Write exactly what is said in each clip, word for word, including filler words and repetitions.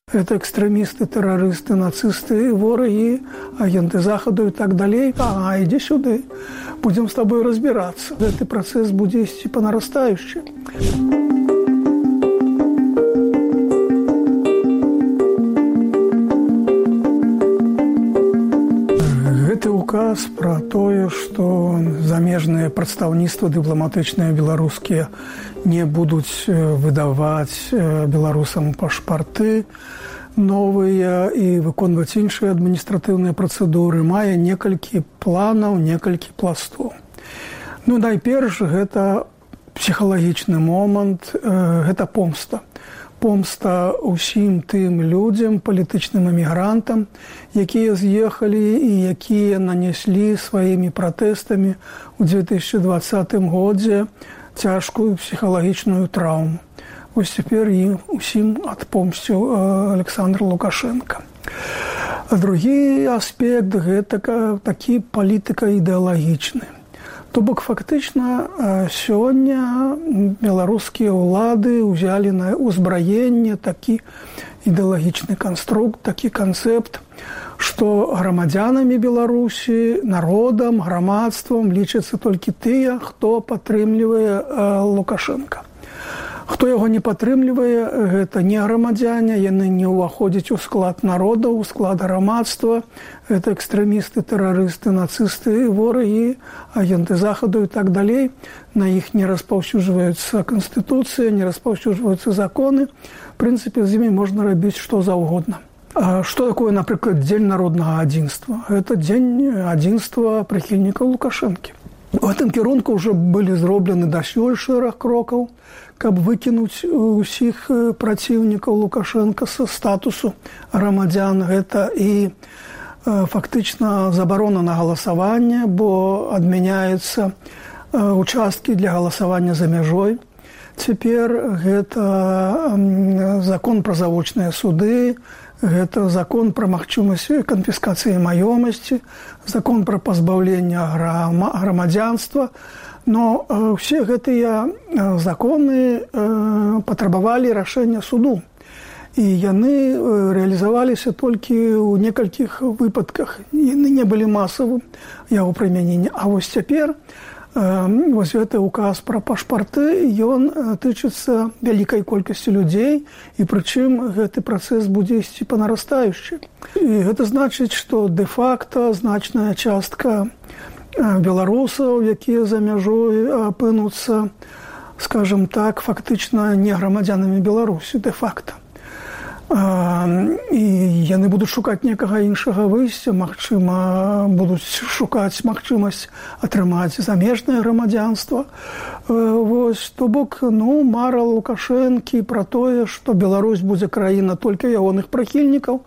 Гэта экстрэмісты, тэрарысты, нацысты, ворагі, агенты захаду і так далей. А ідзі сюды, будзем з табой разбірацца. Гэты працэс будзе ісці па нарастаючай. Гэты указ пра тое, што замежныя прадстаўніцтвы дыпламатычныя беларускія не будуць выдаваць беларусам пашпарты новыя і выконваць іншыя адміністратыўныя працэдуры, мае некалькі планаў, некалькі пластоў. Ну, найперш, гэта псіхалагічны момант, гэта помста. Помста ўсім тым людзям, палітычным эмігрантам, якія з'ехалі і якія нанеслі сваімі пратэстамі ў две тысячы двадцатым годзе цяжкую псіхалагічную траўму. Вось цяпер ім усім адпомсціў Александр Лукашенко. А другі аспект – гэта такі палітыка-ідэалагічны. То бок фактычна сёння беларускія ўлады ўзялі на ўзбраенне такі ідэалагічны канструкт, такі канцэпт, што грамадзянамі Беларусі, народам, грамадствам лічацца толькі тыя, хто падтрымлівае Лукашенка. Хто яго не падтрымлівае, гэта не грамадзяне, яны не ўваходзяць у склад народа, у склад грамадства. Гэта экстрэмісты, тэрарысты, нацысты, ворагі, агенты захаду і так далей. На іх не распаўсюджваецца канстытуцыя, не распаўсюджваюцца законы. В прынцыпе, з імі можна рабіць што заўгодна. А што такое, напрыклад, дзень народнага адзінства? Гэта дзень адзінства прыхільнікаў Лукашэнкі. У гэтым кірунку ўжо былі зроблены дасюль шэраг крокаў, каб выкінуць усіх праціўнікаў Лукашенка са статусу грамадзян. Гэта і фактычна забарона на галасаванне, бо адмяняюцца участкі для галасавання за мяжой. Цяпер гэта закон пра завочныя суды, гэта закон пра магчымасць канфіскацыі маёмасці, закон пра пазбаўленне грамадзянства. Но ўсе гэтыя законы патрабавалі рашэння суду. І яны рэалізаваліся толькі ў некалькіх выпадках. Яны не былі масавым яго прымянення. А вось цяпер вось гэты указ пра пашпарты, ён тычыцца вялікай колькасці людзей, і прычым гэты працэс будзе ісці па нарастаючай. І гэта значыць, што дэ-факта значная частка беларусаў, якія за мяжой апынуцца, скажем так, фактычна не грамадзянамі Беларусі, дэ-факта. І яны будуць шукаць некага іншага выйсця, магчыма, будуць шукаць магчымасць атрымаць замежнае грамадзянства. Вось, то бок, ну, мара Лукашэнкі пра тое, што Беларусь будзе краіна толькі ягоных прыхільнікаў,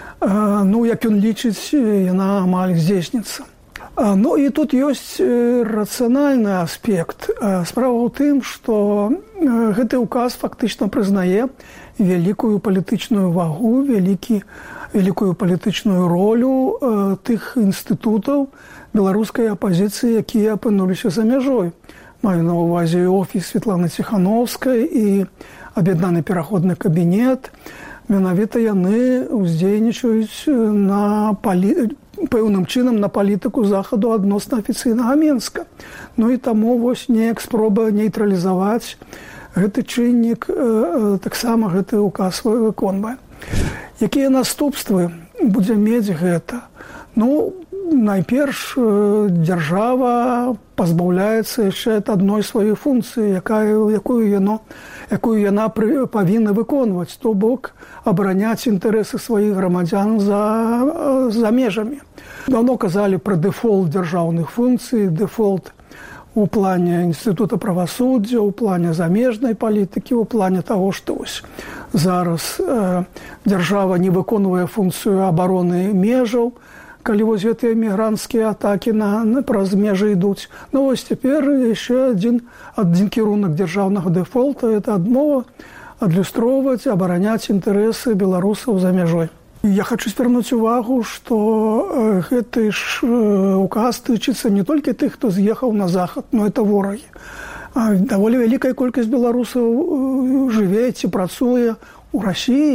ну, як ён лічыць, яна амаль здзейсніцца. Ну, і тут ёсць рацыянальны аспект. Справа ў тым, што гэты ўказ фактычна прызнае вялікую палітычную вагу, вялікі, вялікую палітычную ролю э, тых інстытутаў беларускай апазіцыі, якія апынуліся за мяжой. Маю на ўвазе офіс Светланы Ціхановскай і аб'яднаны пераходны кабінет. Менавіта яны ўздзейнічаюць на палі... пэўным чынам на палітыку захаду адносна афіцыйнага Менска. Ну і таму вось неяк спроба нейтралізаваць гэты чыннік, э, таксама гэты указ выконвае. Якія наступствы будзе мець гэта? Ну, найперш, дзяржава пазбаўляецца яшчэ ад адной сваёй функцыі, якая, якую, яно, якую яна пры, павінна выконваць, то бок абараняць інтарэсы сваіх грамадзян за, за межамі. Даўно казалі пра дэфолт дзяржаўных функцый, дэфолт у плане інстытута правасуддзя, у плане замежнай палітыкі, у плане таго, што ось зараз э, дзяржава не выконвае функцыю абароны межаў, калі вось гэтыя мігранцкія атакі на, на, праз межы ідуць. Ну вось цяпер яшчэ адзін, адзін кірунак дзяржаўнага дэфолта – это адмова адлюстроўваць, абараняць інтарэсы беларусаў за мяжой. Я хочу звярнуць увагу, што гэты ж указ тычыцца не толькі тых, хто з'ехаў на захад, но это ворагі. Даволі вялікая колькасць беларусаў жыве ці працуе ў Расіі,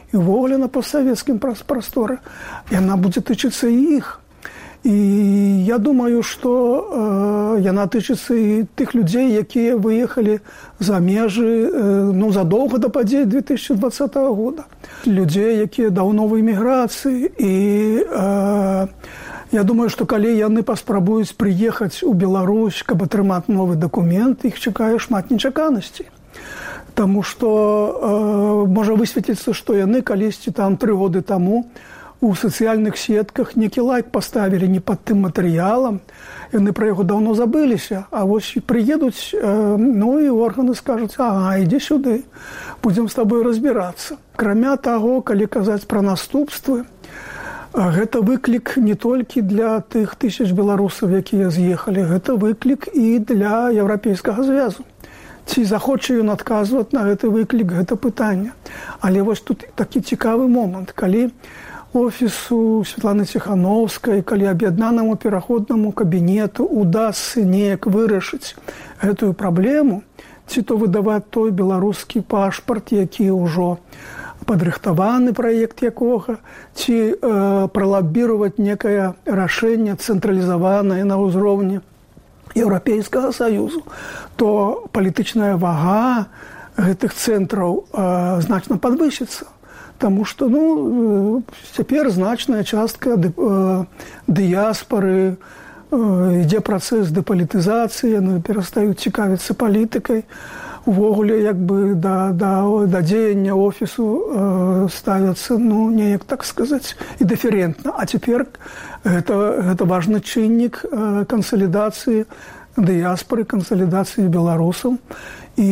і ўвогуле на постсавецкім прасторы, яна будзе тычыцца і іх. І я думаю, што э, яна тычыцца і тых людзей, якія выехалі за межы э, ну, задоўга да падзей две тысячи двадцатого года. Людзей, якія даўно в эміграцыі. І э, я думаю, што калі яны паспрабуюць прыехаць у Беларусь, каб атрымаць новы дакумент, іх чакае шмат нечаканасцей. Таму што э, можа высветліцца, што яны калісьці там тры годы таму у сацыяльных сетках некі лайк паставілі не пад тым матэрыялам, яны пра яго даўно забыліся, а вось прыедуць, э, ну і органы скажуць: ага, ідзі сюды, будзем з табой разбірацца. Акрамя таго, калі казаць пра наступствы, гэта выклік не толькі для тых тысяч беларусаў, якія з'ехалі, гэта выклік і для Еўрапейскага звязу. Ці захоча ён адказваць на гэты выклік, гэта пытанне. Але вось тут такі цікавы момант, калі офісу Святланы Ціхановскай, калі аб'яднанаму пераходнаму кабінету удасся неяк вырашыць гэтую праблему, ці то выдаваць той беларускі пашпарт, які ўжо падрыхтаваны праект якога, ці э, пралабіраваць некае рашэнне цэнтралізаванае на ўзроўні Еўрапейскага Саюзу, то палітычная вага гэтых цэнтраў э, значна падвысіцца. Таму што ну, цяпер значная частка ды, э, дыяспары, э, ідзе працэс дэпалітызацыі, яны перастаюць цікавіцца палітыкай. Увогуле, як бы да, да, да дзеяння офісу э, ставяцца, ну, неяк так сказаць, індыферентна. А цяпер гэта, гэта важны чыннік э, кансалідацыі дыяспары, кансалідацыі беларусаў і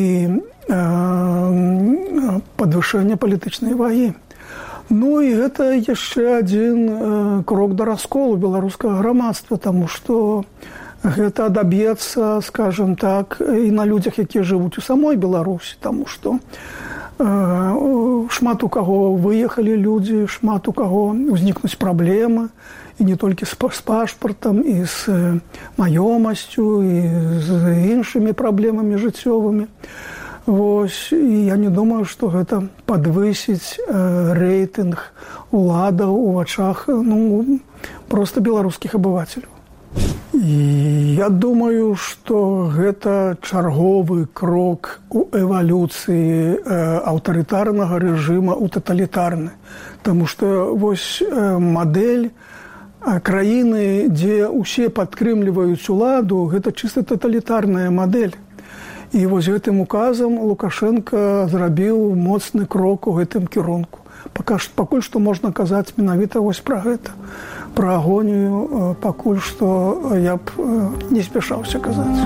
падвышэння палітычнай вагі. Ну і гэта яшчэ адзін э, крок да расколу беларускага грамадства, таму што гэта адаб'ецца, скажам так, і на людзях, якія жывуць у самой Беларусі, таму што э, шмат у каго выехалі людзі, шмат у каго узнікнуць праблемы, і не толькі з пашпартам, і з маёмасцю, і з іншымі праблемамі жыццёвымі. Вось, і я не думаю, што гэта падвысіць э, рэйтынг уладаў у вачах ну, проста беларускіх абывацеляў. І я думаю, што гэта чарговы крок у эвалюцыі э, аўтарытарнага рэжыма ў таталітарны. Таму што вось э, мадэль э, краіны, дзе ўсе падтрымліваюць уладу, гэта чыста таталітарная мадэль. І вось гэтым указам Лукашенко зрабіў моцны крок у гэтым кірунку. Пакуль што можна казаць менавіта вось пра гэта. Пра агонію пакуль што я б не спяшаўся казаць.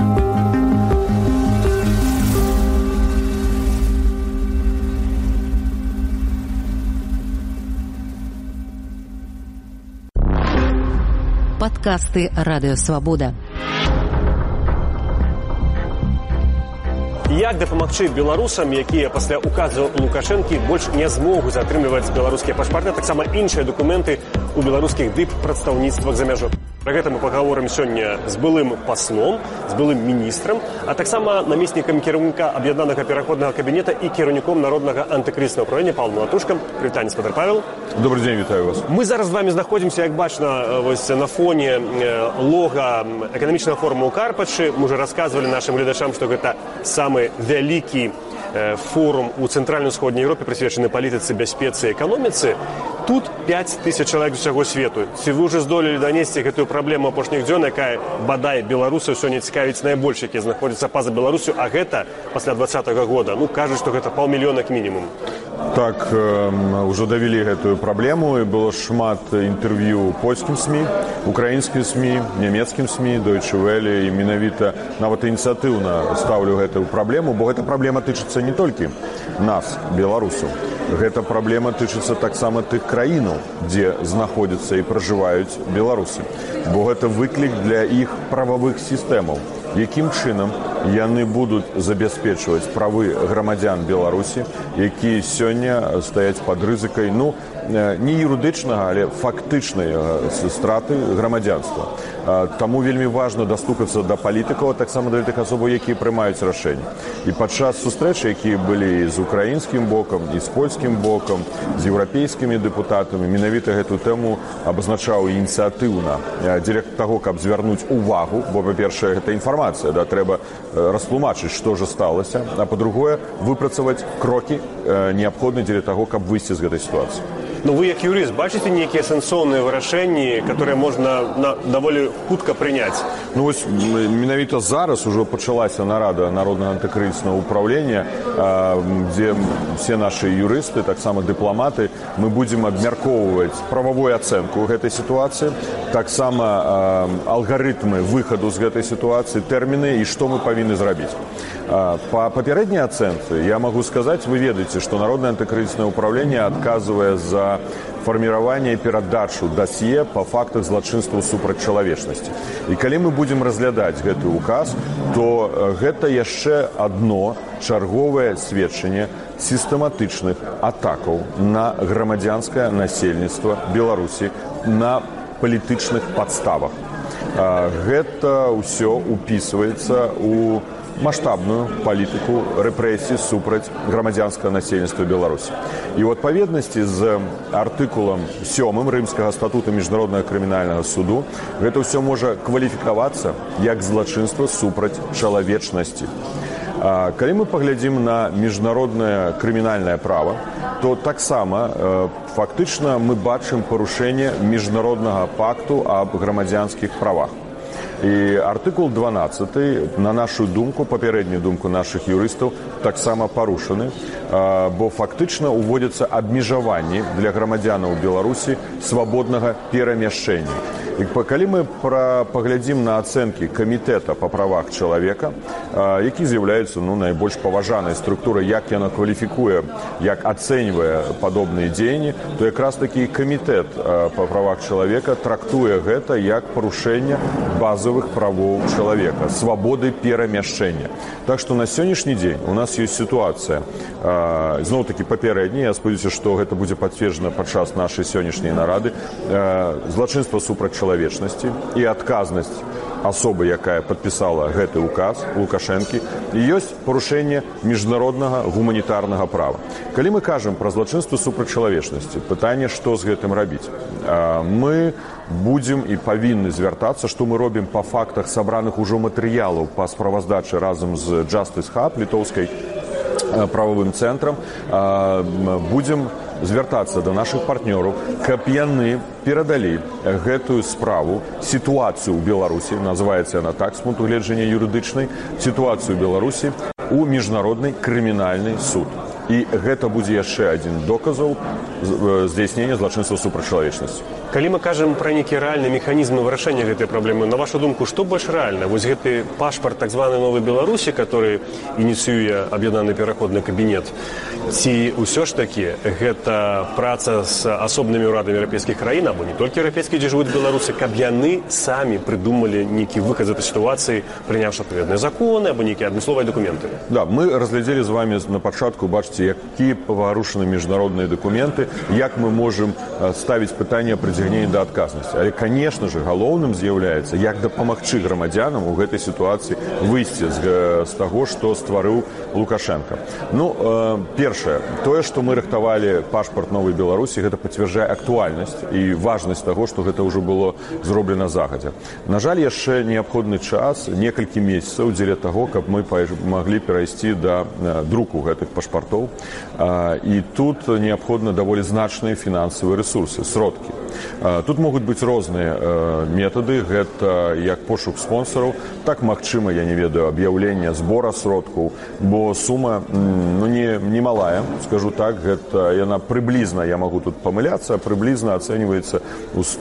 Падкасты Радыё Свабода. Як дапамагчы беларусам, якія пасля указу Лукашэнкі больш не змогуць атрымліваць беларускія пашпарты, таксама іншыя дакументы ў беларускіх дып-прадстаўніцтвах за мяжой. Пра гэта мы пагаворым сёння з былым паслом, з былым міністрам, а таксама намеснікам кіраўніка аб'яднанага пераходнага кабінета і кіраўніком народнага антыкрызіснага ўправлення Павлом Латушкам. Прывітанне, спадар Павел. Добрый дзень, вітаю вас. Мы зараз з вами знаходзімся, як бачна, вось на фоне лога эканамічнага форума ў Карпатчы. Мы ўжо расказвалі нашым гледачам, што гэта самы вялікі форум у цэнтральна-ўсходняй Еўропе, прысвечаны палітыцы, бяспецы і эканоміцы. Тут пяць тысяч чалавек з усяго свету. Ці вы ўжо здолелі данесці гэтую праблему апошніх дзён, якая, бадай, беларусаў сёння цікавіць найбольш, якія знаходзяцца па-за Беларусю, а гэта пасля двадцатага года. Ну, кажуць, што гэта паўмільёна як мінімум. Так, э, ўжо давялі гэтую праблему, і было шмат інтэрв'ю польскім СМІ, украінскім СМІ, нямецкім СМІ, Deutsche Welle, і менавіта нават ініцыятыўна стаўлю гэтую праблему, бо гэта праблема тычыцца не толькі нас, беларусаў. Гэта праблема тычыцца таксама тых краінаў, дзе знаходзяцца і пражываюць беларусы. Бо гэта выклік для іх прававых сістэмаў. Якім чынам яны будуць забяспечваць правы грамадзян Беларусі, якія сёння стаяць пад рызыкай, ну, не юрыдычнага, але фактычнай страты грамадзянства. Таму вельмі важна дастукацца да палітыкаў, таксама да тых асобаў, якія прымаюць рашэнні. І падчас сустрэчы, якія былі з украінскім бокам, і з польскім бокам, з еўрапейскімі дэпутатамі, менавіта гэту тэму абазначаў ініцыятыўна дзеля таго, каб звярнуць увагу, бо, па-першае, гэта інфармацыя, да, трэба растлумачыць, што ж сталася, а па-другое, выпрацаваць крокі неабходныя дзеля таго, каб выйсці з гэтай сітуацыі. Ну, вы, як юрыст, бачыце нейкія сэнсоўныя вырашэнні, которые можна на, даволі хутка прыняць? Ну, вось, менавіта зараз ужо пачалася нарада Народнага антыкрызіснага ўпраўлення, дзе все нашы юрысты, таксама дыпламаты, мы будзем абмяркоўваць прававую ацэнку гэтай сітуацыі, таксама алгарытмы выхаду з гэтай сітуацыі, тэрміны і што мы павінны зрабіць. По папярэдняй ацэнцы я могу сказаць, вы ведаеце, што Народнае антыкрызіснае ўпраўленне адказвае за фарміраванне і перадачу дасье па фактах злачынстваў супраць чалавечнасці. І калі мы будзем разглядаць гэты указ, то гэта яшчэ адно чарговае сведчанне сістэматычных атакаў на грамадзянскае насельніцтва Беларусі на палітычных падставах. Гэта ўсё упісваецца ў масштабную палітыку рэпрэсій супраць грамадзянскага насельніцтва Беларусі. І ў адпаведнасці з артыкулам сёмым Рымскага статута міжнароднага крымінальнага суду гэта ўсё можа кваліфікавацца як злачынства супраць чалавечнасці. Калі мы паглядзім на міжнароднае крымінальнае права, то таксама фактычна мы бачым парушэнне міжнароднага пакту аб грамадзянскіх правах. І артыкул дванаццаты, на нашу думку, папярэднюю думку нашых юрыстаў, таксама парушаны, бо фактычна уводзяцца абмежаванні для грамадзянаў Беларусі свабоднага перамяшчэння. І калі мы паглядзім на ацэнкі камітэта па правах чалавека, які з'яўляецца ну, найбольш паважанай структурай, як яна кваліфікуе, як ацэньвае падобныя дзеянні, то якраз такі камітэт па правах чалавека трактуе гэта як парушэнне базовых правоў чалавека, свабоды перамяшчэння. Так што на сённяшні дзень у нас ёсць сітуацыя, зноў-такі папярэдняя, я спадзяюся, што гэта будзе пацверджана падчас нашай сённяшняй нарады, злачынства супраць чалавечнасці і адказнасць асобы, якая падпісала гэты указ Лукашэнкі, і ёсць парушэнне міжнароднага гуманітарнага права. Калі мы кажам пра злачынства супраць чалавечнасці, пытанне, што з гэтым рабіць? Мы будзем і павінны звяртацца, што мы робім па фактах сабраных ужо матэрыялаў па справаздачы разам з Justice Hub, літоўскай правовым цэнтрам, будзем звяртацца да нашых партнёраў, каб яны перадалі гэтую справу, сітуацыю ў Беларусі, называецца яна так, з пункту гледжання юрыдычнай, сітуацыю ў Беларусі у міжнародны крымінальны суд. І гэта будзе яшчэ адзін доказаў здзяйснення злачынства супраць чалавечнасці. Калі мы кажам пра нейкія рэальныя механізмы вырашэння гэтай праблемы, на вашу думку, што больш рэальна? Вось гэты пашпарт так званай новай Беларусі, который ініцыюе аб'яднаны пераходны кабінет, ці ўсё ж такі гэта праца з асобнымі ўрадамі еўрапейскіх краін, або не толькі еўрапейскія, дзе жывуць беларусы, каб яны самі прыдумалі нейкі выхад з этой сітуацыі, прыняўшы адпаведныя законы або нейкія адмысловыя дакументы? Да, мы разглядзелі з вами на пачатку, бачыце, якія парушаны міжнародныя дакументы, як мы можам ставіць пытанне пра прыцягнення да адказнасці. Але, конечно же, галоўным з'яўляецца, як дапамагчы грамадзянам у гэтай сітуацыі выйсці з, з таго, што стварыў Лукашенко. Ну, э, першае, тое, што мы рыхтавалі пашпарт новай Беларусі, гэта пацвярджае актуальнасць і важнасць таго, што гэта ўжо было зроблена загадзя. На жаль, яшчэ неабходны час, некалькі месяцаў дзеля таго, каб мы маглі перайсці да друку гэтых пашпартоў. І тут неабходна даволі значныя фінансавыя рэсурсы, сродкі. Тут могуць быць розныя метады, гэта як пошук спонсораў, так, магчыма, я не ведаю, аб'яўлення збора сродкаў, бо сума ну, не, не малая, скажу так, гэта яна прыблізна, я магу тут памыляцца, прыблізна ацэньваецца ў сто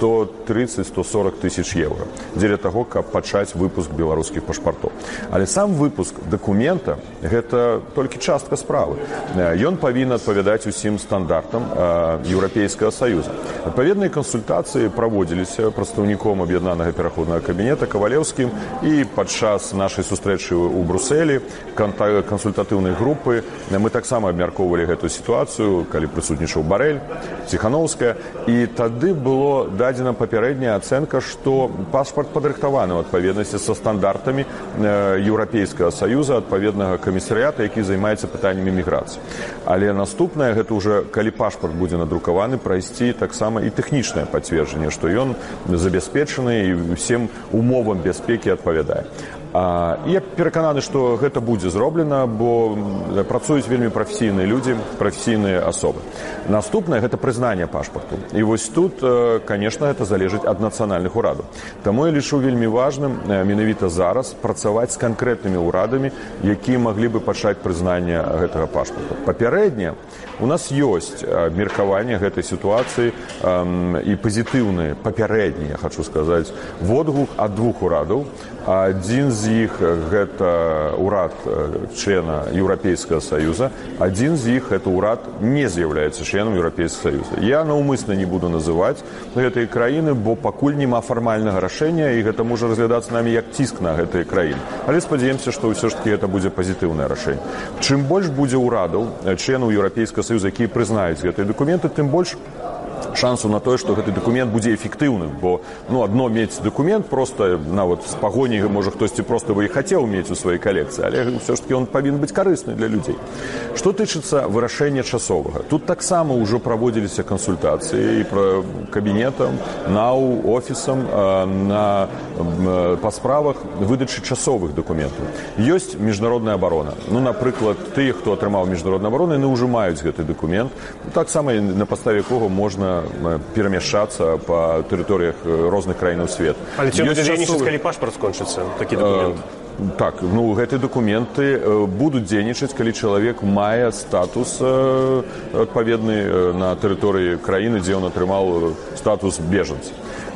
тридцать — сто сорок тысяч евро дзеля таго, каб пачаць выпуск беларускіх пашпартоў. Але сам выпуск дакумента – гэта толькі частка справы. Ён павінен адпавядаць усім стандартам Еўрапейскага Саюза. Адпаведныя кансультацыі праводзіліся прадстаўніком аб'яднанага пераходнага кабінета Кавалеўскім і падчас нашай сустрэчы ў Брусэлі, кансультатыўнай групы. Мы таксама абмяркоўвалі гэтую сітуацыю, калі прысутнічаў Барэль, Ціханаўская, і тады было дадзена папярэдняя ацэнка, што пашпарт падрыхтаваны ў адпаведнасці са стандартамі Еўрапейскага Саюза, адпаведнага камісарыята, які займаецца пытаннямі міграцыі. Але наступнае, гэта ўжо, калі пашпарт будзе надрукаваны, прайсці таксама і тэхнічнае пацверджанне, што ён забяспечаны і ўсім умовам бяспекі адпавядае. А, я перакананы, што гэта будзе зроблена, бо працуюць вельмі прафесійныя людзі, прафесійныя асобы. Наступнае – гэта прызнанне пашпарту. І вось тут, конечно, гэта залежыць ад нацыянальных урадаў. Таму я лічу вельмі важным менавіта зараз працаваць з канкрэтнымі ўрадамі, якія маглі бы пачаць прызнанне гэтага пашпарту. Папярэдне у нас ёсць меркаванне гэтай сітуацыі і пазітыўныя, папярэднія, хочу сказаць, водгук ад двух урадаў. Адзін з іх – гэта ўрад члена Еўрапейскага Саюза, адзін з іх – гэта ўрад не з'яўляецца членам Еўрапейскага Саюза. Я наўмысна не буду называць гэтыя краіны, бо пакуль няма фармальнага рашэння, і гэта можа разглядацца намі як ціск на гэтыя краіны. Але спадзяемся, што ўсё ж такі гэта будзе пазітыўнае рашэнне. Чым больш будзе ўрадаў, членаў Еўрапейскага Саюза, якія прызнаюць гэтыя дакументы, тым больш шансу на тое, што гэты дакумент будзе эфектыўным, бо ну, адно мець дакумент проста нават з пагоні, можа хтосьці проста бы і хацеў мець у сваёй калекцыі, але ўсё ж такі ён павінен быць карысны для людзей. Што тычыцца вырашэння часовага, тут таксама ўжо праводзіліся кансультацыі і пра кабінетам, нау, офісам на, па справах выдачы часовых дакументаў. Ёсць міжнародная абарона. Ну, напрыклад, тыя, хто атрымаў міжнародную абарону, яны ўжо маюць гэты дакумент, таксама на падставе якога можна перамяшчацца па тэрыторыях розных краінаў свету. Але ці будзе дзейнічаць, калі пашпарт скончыцца, такі дакумент? Так, ну, гэтыя дакументы будуць дзейнічаць, калі чалавек мае статус адпаведны на тэрыторыі краіны, дзе ён атрымаў статус бежанца.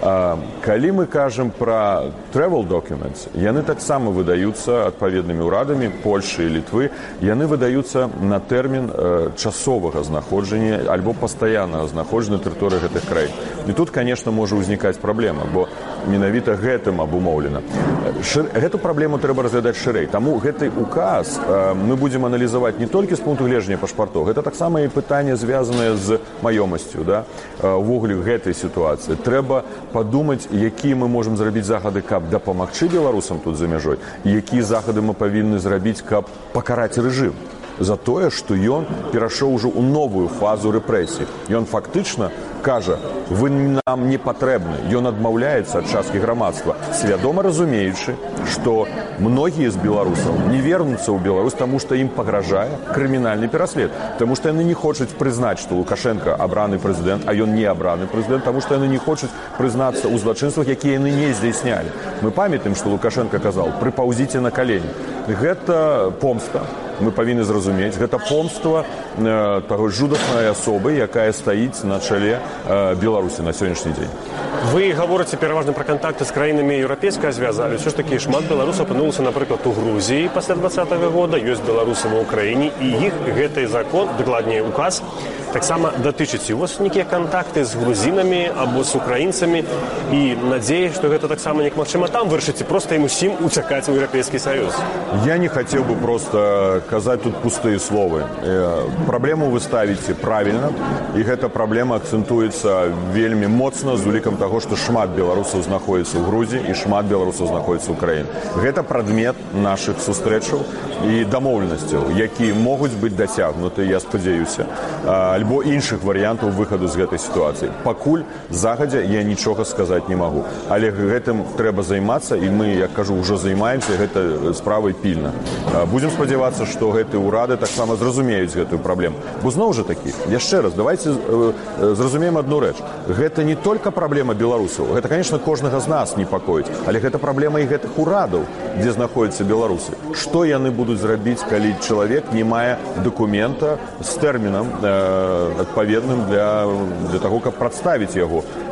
Калі мы кажам пра travel documents, яны таксама выдаюцца адпаведнымі ўрадамі Польшы і Літвы, яны выдаюцца на тэрмін часовага знаходжання альбо пастаяннага знаходжання на тэрыторыі гэтых краін. І тут, конечно, можа ўзнікаць праблема, бо менавіта гэтым абумоўлена. Гэту праблему трэба разглядаць шырэй. Таму гэты указ мы будзем аналізаваць не толькі з пункту гледжання пашпартоў, гэта таксама і пытанне, звязанае з маёмасцю, да? Увогуле гэтай сітуацыі. Трэба падумаць, якія мы можам зрабіць захады, каб дапамагчы беларусам тут за мяжой, і якія захады мы павінны зрабіць, каб пакараць рэжым за тое, што ён перайшоў ужо ў новую фазу рэпрэсій. Ён фактычна кажа, вы нам не патрэбны. Ён адмаўляецца ад часткі грамадства, свядома разумеючы, што многія з беларусаў не вернуцца ў Беларусь, таму што ім пагражае крымінальны пераслед. Таму што яны не хочуць прызнаць, што Лукашенко абраны прэзідэнт, а ён не абраны прэзідэнт, таму што яны не хочуць прызнацца ў злачынствах, якія яны не здзяйснялі. Мы памятаем, што Лукашенко казаў, прыпаўзіце на калені. Гэта помста. Мы павінны зразумець, гэта помства э, таго жудаснай асобы, якая стаіць на чале э, Беларусі на сённяшні дзень. Вы гаворыце пераважна пра кантакты з краінамі еўрапейскага звяза, але ўсё ж такі шмат беларусаў апынулася, напрыклад, у Грузіі пасля двадцатага года, ёсць беларусы ва ўкраіне, і іх гэты закон, дакладней указ, таксама датычыць. У вас нейкія кантакты з грузінамі або з украінцамі, і надзея, што гэта таксама неяк магчыма там вырашыць, і проста ім усім уцякаць у Еўрапейскі Саюз. Я не хацеў бы проста казаць тут пустыя словы. Праблему вы ставіце правільна, і гэта праблема акцэнтуецца вельмі моцна з улікам таго, што шмат беларусаў знаходзіцца ў Грузіі і шмат беларусаў знаходзіцца ў краіне. Гэта прадмет нашых сустрэчаў і дамоўленасцяў, якія могуць быць дасягнуты, я спадзяюся, альбо іншых варыянтаў выхаду з гэтай сітуацыі. Пакуль загадзя я нічога сказаць не магу. Але гэтым трэба займацца, і мы, як кажу, ўжо займаемся гэтай справай пільна. Будзем спадзявацца, што гэтыя ўрады таксама зразумеюць гэтую праблему. Бо зноў жа такі, яшчэ раз, давайте зразумеем адну рэч. Гэта не толькі праблема беларусаў. Гэта, конечно, кожнага з нас непакоіць, але гэта праблема і гэтых урадаў, дзе знаходзяцца беларусы. Што яны будуць зрабіць, калі чалавек не мае дакумента з тэрмінам э, адпаведным для, для таго, каб прадставіць яго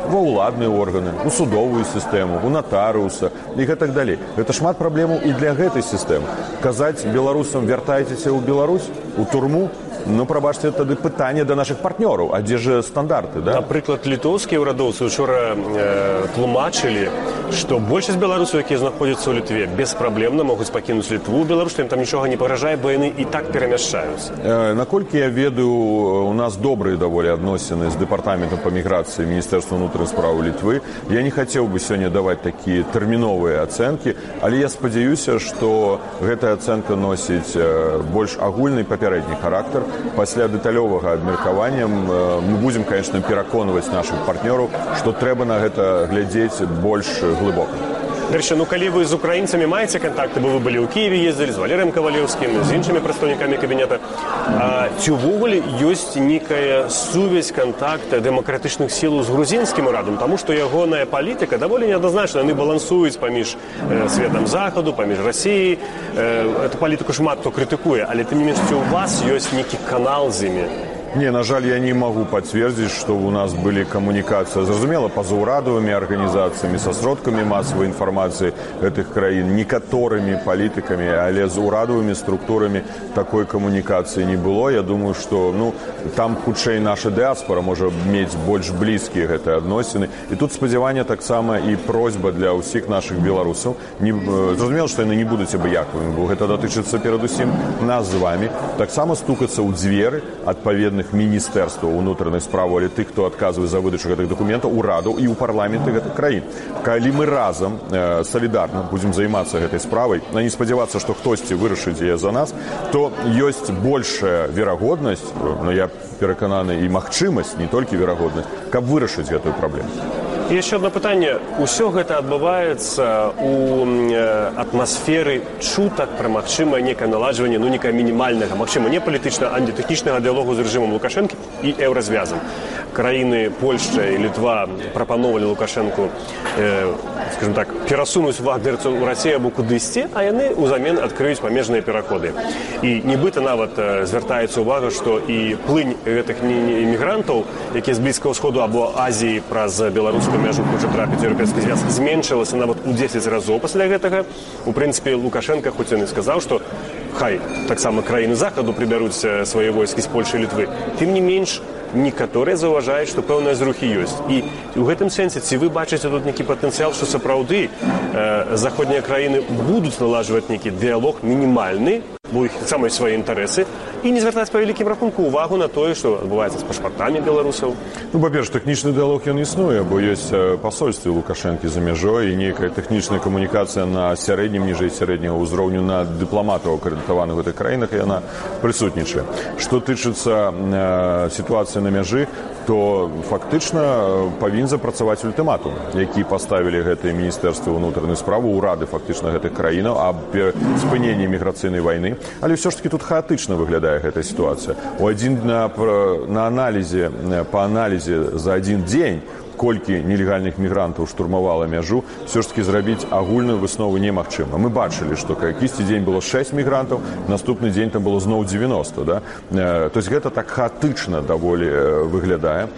ва ўладныя органы, у судовую сістэму, у натарыуса і гэтак далей. Гэта шмат праблемаў і для гэтай сістэмы. Казаць беларусам вяртайцеся ў Беларусь, у турму, ну, прабачце, тады пытанне да нашых партнёраў, а дзе ж стандарты, да? Напрыклад, літоўскія ўрадоўцы учора э, тлумачылі, што большасць беларусаў, якія знаходзяцца ў Літве, беспраблемна могуць пакінуць Літву, Беларусь, ім там нічога не пагражае, бо яны і так перамяшчаюцца. Э, наколькі я ведаю, у нас добрыя даволі адносіны з дэпартаментам па міграцыі Міністэрства ўнутраных спраў Літвы. Я не хацеў бы сёння даваць такія тэрміновыя ацэнкі, але я спадзяюся, што гэтая ацэнка носіць э, больш агульны папярэдні характар. Пасля дэталёвага абмеркавання мы будзем, конечно, пераконваць нашых партнёраў, што трэба на гэта глядзець больш глыбока. Дарэчы, ну калі вы з украінцамі маеце кантакты, бо вы былі ў Кіеве, ездзілі з Валерыем Кавалеўскім, з іншымі прадстаўнікамі кабінета, а, ці ўвогуле ёсць нейкая сувязь, контакт дэмакратычных сілаў з грузінскім урадам, таму што ягоная палітыка даволі неадназначна, яны балансуюць паміж э, светам захаду, паміж Расіяй, э, эту палітыку шмат хто крытыкуе, але тым не менш, ці ў вас ёсць нейкі канал з імі? Не, на жаль, я не могу подтвердить, что у нас были коммуникации, зразумела, позаурадовыми организациями, со сродками массовой информации этих краин, некоторыми политиками, але з урадовыми структурами такой коммуникации не было. Я думаю, что, ну, там хутчэй наша диаспора может иметь больш близкие гэтыя адносіны. И тут спадзяванне таксама и просьба для ўсіх наших беларусаў. Не, зразумела, что яны не будуць абыякавымі, бо гэта датычыцца перадусім нас з вами. Таксама стукацца ў дзверы адпаведных міністэрстваў унутраных справаў, але тых, хто адказвае за выдачу гэтых дакументаў, урадаў і ў парламенты гэтых краін. Калі мы разам э, салідарна будзем займацца гэтай справай, а не спадзявацца, што хтосьці вырашыць яе за нас, то ёсць большая верагоднасць, но я перакананы, і магчымасць, не толькі верагоднасць, каб вырашыць гэтую праблему. І яшчэ одно пытанне. Усё гэта адбываецца у э, атмасферы чутак пра магчымае некае наладжванне, ну, некае мінімальнага, магчыма, не палітычна, а не тэхнічнага дыялогу з рэжымам Лукашэнкі і еўразвязам. Краіны Польшча і Літва прапаноўвалі Лукашэнку, э, скажем так, перасунуць вагнерцаў у Расію або кудысьці, а яны ўзамен адкрыюць памежныя пераходы. І нібыта нават э, звяртаецца ўвага, што і плынь гэтых імігрантаў, якія з Блізкага ўсходу або Азіі праз беларускую мяжу хоча трапіць у еўрапейскі звяз, зменшылася нават у дзесяць разоў пасля гэтага. У прынцыпе, Лукашенко, хоць ён і сказаў, што хай таксама краіны захаду прыбяруць свае войскі з Польшы і Літвы, тым не менш, некаторыя заўважаюць, што пэўныя зрухі ёсць. І ў гэтым сэнсе, ці вы бачыце тут нейкі патэнцыял, што сапраўды э, заходнія краіны будуць наладжваць нейкі дыялог мінімальны, бо іх самыя свае інтарэсы, і не звяртаць па вялікім рахунку увагу на тое, што адбываецца з пашпартамі беларусаў. Ну, па-перш, тэхнічны дыялог ён існуе, бо ёсць пасольствы Лукашэнкі за мяжой і нейкая тэхнічная камунікацыя на сярэднім, ніжэй сярэдняга ўзроўню на дыпламатаў акрэдытаваных у гэтых краінах, і яна прысутнічае. Што тычыцца э, сітуацыі на мяжы, то фактычна павінен запрацаваць ультыматум, які паставілі гэтыя міністэрствы ўнутраных справаў, урады фактычна гэтых краінаў аб спыненні міграцыйнай вайны. Але ўсё ж таки тут хаатычна выглядае гэтая сітуацыя. У адзін на, на аналізе, па аналізе за адзін дзень колькі нелегальных мігрантаў штурмавала мяжу, все ж таки зрабіць агульную выснову немагчыма. Мы бачылі, што якісьці дзень было шэсць мігрантаў, наступны дзень там было зноў дзевяноста. Да? То есть гэта так хаатычна даволі выглядае.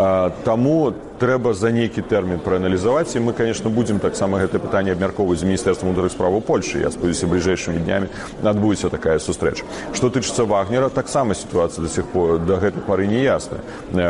Таму трэба за нейкі тэрмін прааналізаваць, і мы, конечно, будзем таксама гэтае пытанне абмяркоўваць з Міністэрствам унутраных справаў Польшы. Я спадзяюся, бліжэйшымі днямі адбудзецца такая сустрэча. Што тычыцца Вагнера, таксама сітуацыя да сих пор, да гэтай пары не ясна.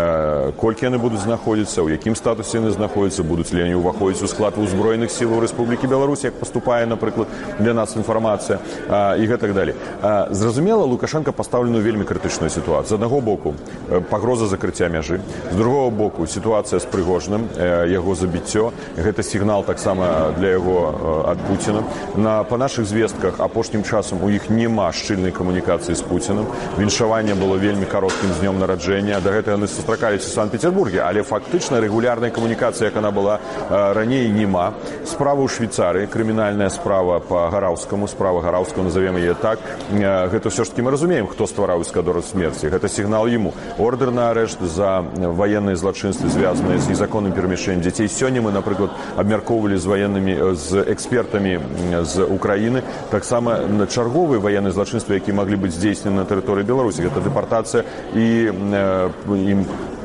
Колькі яны будуць знаходзіцца, у якім статусе яны знаходзяцца, будуць ли яны ўваходзіць у склад узброеных сілаў Рэспублікі Беларусь, як паступае, напрыклад, для нас інфармацыя, і гэтак далей. Зразумела, Лукашенко пастаўлены ў вельмі крытычную сітуацыю. З аднаго боку, пагроза закрыцця мяжы, з другого боку, сітуацыя з Прыгожным, яго забіццё. Гэта сігнал таксама для яго ад Пуціна. На, па нашых звестках апошнім часам у іх няма шчыльнай камунікацыі з Пуцінам. Віншаванне было вельмі кароткім з днём нараджэння. Да гэтага яны сустракаліся ў Санкт-Петербурге, але фактычна рэгулярная камунікацыя, як она была раней, няма. Справа ў Швейцарыі, крымінальная справа па Гараўскаму, справа Гараўскага, назовем яе так. Гэта ўсё ж таки мы разумеем, хто ствараў эскадору смерці. Гэта сігнал яму. Ордер на арэшт за ваенныя злачынствы, звязаныя з незаконным перамяшчэннем дзяцей. Сёння мы, напрыклад, абмяркоўвалі з ваеннымі, з экспертамі з Украіны таксама чарговыя ваенныя злачынствы, якія маглі быць здзейснены на тэрыторыі Беларусі. Гэта дэпартацыя і, і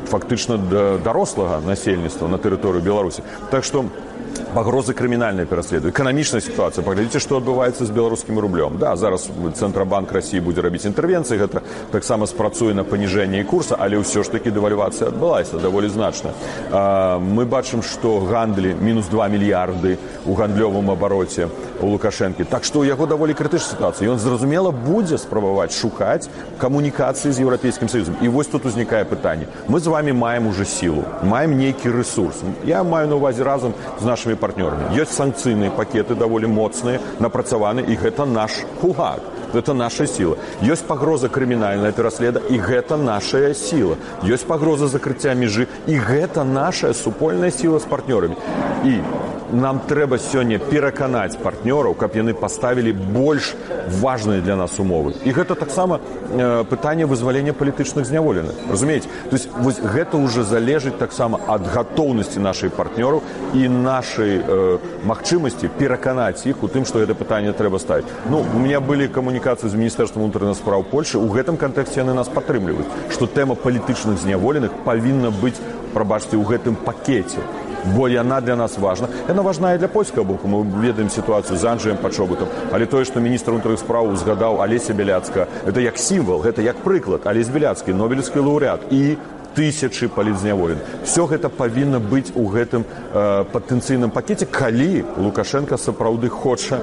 фактычна дарослага насельніцтва на тэрыторыю Беларусі. Так што пагрозы крымінальныя пераследуюць, эканамічная сітуацыя. Паглядзіце, што адбываецца з беларускім рублём. Да, зараз Цэнтрабанк Расіі будзе рабіць інтэрвенцыі, гэта таксама спрацуе на паніжэнні курса, але ўсё ж такі дэвальвацыя адбылася даволі значна. Мы бачым, што гандлі мінус два мільярды ў гандлёвым абароце у Лукашэнкі. Так што ў яго даволі крытычная сітуацыя. Ён, зразумела, будзе спрабаваць шукаць камунікацыі з Еўрапейскім Саюзам. І вось тут узнікае пытанне. Мы з вами маем уже сілу, маем нейкі рэсурс. Я маю на ўвазе разам з нашымі партнёрамі. Ёсць санкцыйныя пакеты даволі моцныя, напрацаваны, і гэта наш кулак. Это наша сила. Ёсць пагроза крымінальная пераследа, і гэта нашая сила. Ёсць пагроза закрыцця мяжы, і гэта наша супольная сила з партнёрамі. І нам трэба сёння пераканаць партнёраў, каб яны паставілі больш важныя для нас умовы. І гэта таксама э, пытанне вызвалення палітычных зняволеных. Разумееце? То есть вось гэта ўжо залежыць таксама ад гатоўнасці нашых партнёраў і нашай э, магчымасці пераканаць іх у тым, што гэта пытанне трэба ставіць. Ну, у меня былі камунікацыі з Міністэрствам унутраных спраў Польшы, у гэтым кантэксце яны нас падтрымліваюць, што тэма палітычных зняволеных павінна быць, прабачце, у гэтым пакеце. Бо яна для нас важна. Яна важна і для польскага боку. Мы ведаем сітуацыю з Анджэем Пачобутам. Але тое, што міністр унутраных спраў узгадаў Алеся Бяляцкага, гэта як сімвал, гэта як прыклад. Алесь Бяляцкі, нобелевскі лаўрэат і тысячы палітзняволеных. Все гэта павінна быць у гэтым э, патэнцыйным пакеце, калі Лукашенко сапраўды хоча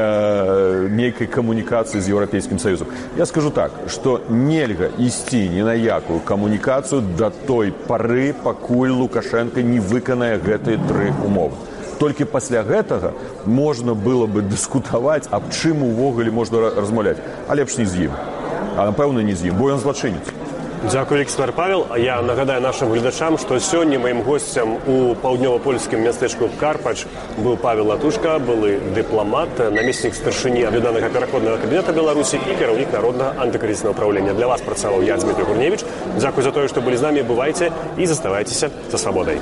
э, нейкай камунікацыі з Еўрапейскім Саюзам. Я скажу так, што нельга ісці ні на якую камунікацыю да той пары, пакуль Лукашенко не выканае гэтыя тры умовы. Толькі пасля гэтага можна было бы дыскутаваць, аб чым увогуле можна размаўляць. А лепш не з ім. А напэўна не з ім, бо ён злачынец. Дзякую, эксперт Павел. Я нагадаю нашим глядачам, што сёння маім госцем у паўднёва-польскім мястэчку Карпач быў Павел Латушка, былы дыпламат, намеснік старшыні аб'яднанага пераходнага кабінета Беларусі і кіраўнік народнага антыкрызіснага ўпраўлення. Для вас працаваў я, Дмітрий Гурневич. Дзякуй за тое, што былі з намі. Бывайце і заставайцеся са свабодай.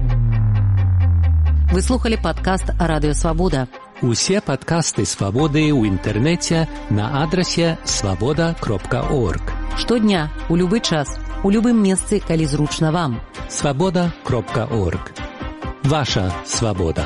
Вы слухали падкаст «Радыё Свабода». Усе падкасты «Свабоды» ў інтэрнэце на адрасе свабода кропка орг. Штодня, у любы час, у любым месцы, калі зручна вам. свабода кропка орг. Ваша свабода.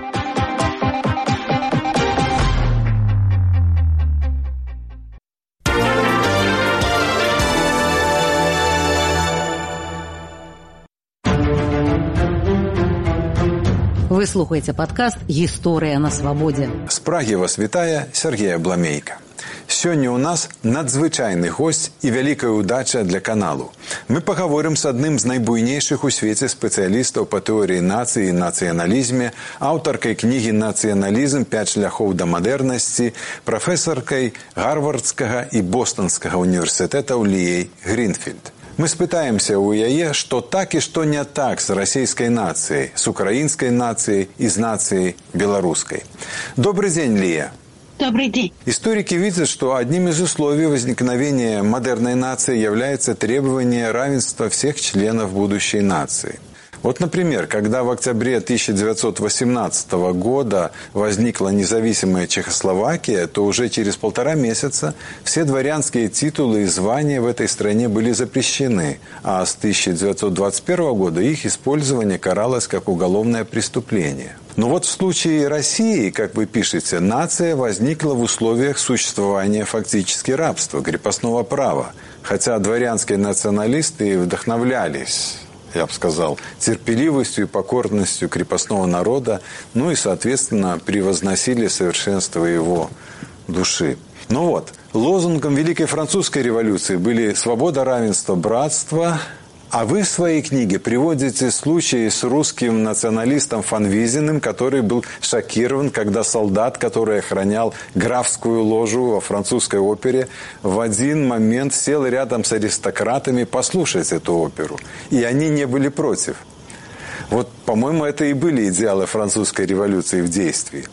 Вы слухаеце падкаст «Гісторыя на свабодзе». З Прагі вас вітае Сергей Абламейка. Сёння у нас надзвычайны госць і вялікая ўдача для каналу. Мы пагаворым з адным з найбуйнейшых у свеце спецыялістаў па тэорыі нацыі і нацыяналізме, аўтаркай кнігі «Нацыяналізм. Пяць шляхоў да мадэрнасці», прафесаркай Гарвардскага і Бостанскага універсітэтаў Ліяй Грінфільд. Мы спытаемся у яе, што так і што не так з расійскай нацыяй, з украінскай нацыяй і з нацыяй беларускай. Добрый день, Лия. Добрый день. Историки видят, что одним из условий возникновения модерной нации является требование равенства всех членов будущей нации. Вот, например, когда в октябре тысяча девятьсот восемнадцатого года возникла независимая Чехословакия, то уже через полтора месяца все дворянские титулы и звания в этой стране были запрещены, а с тысяча девятьсот двадцать первого года их использование каралось как уголовное преступление. Но вот в случае России, как вы пишете, нация возникла в условиях существования фактически рабства, крепостного права, хотя дворянские националисты вдохновлялись, я бы сказал, терпеливостью и покорностью крепостного народа, ну и, соответственно, превозносили совершенство его души. Ну вот, лозунгом Великой Французской революции были свобода, равенство, братство. А вы в своей книге приводите случаи с русским националистом Фанвизиным, который был шокирован, когда солдат, который охранял графскую ложу во французской опере, в один момент сел рядом с аристократами послушать эту оперу. И они не были против. Вот, по-моему, это и были идеалы французской революции в действии.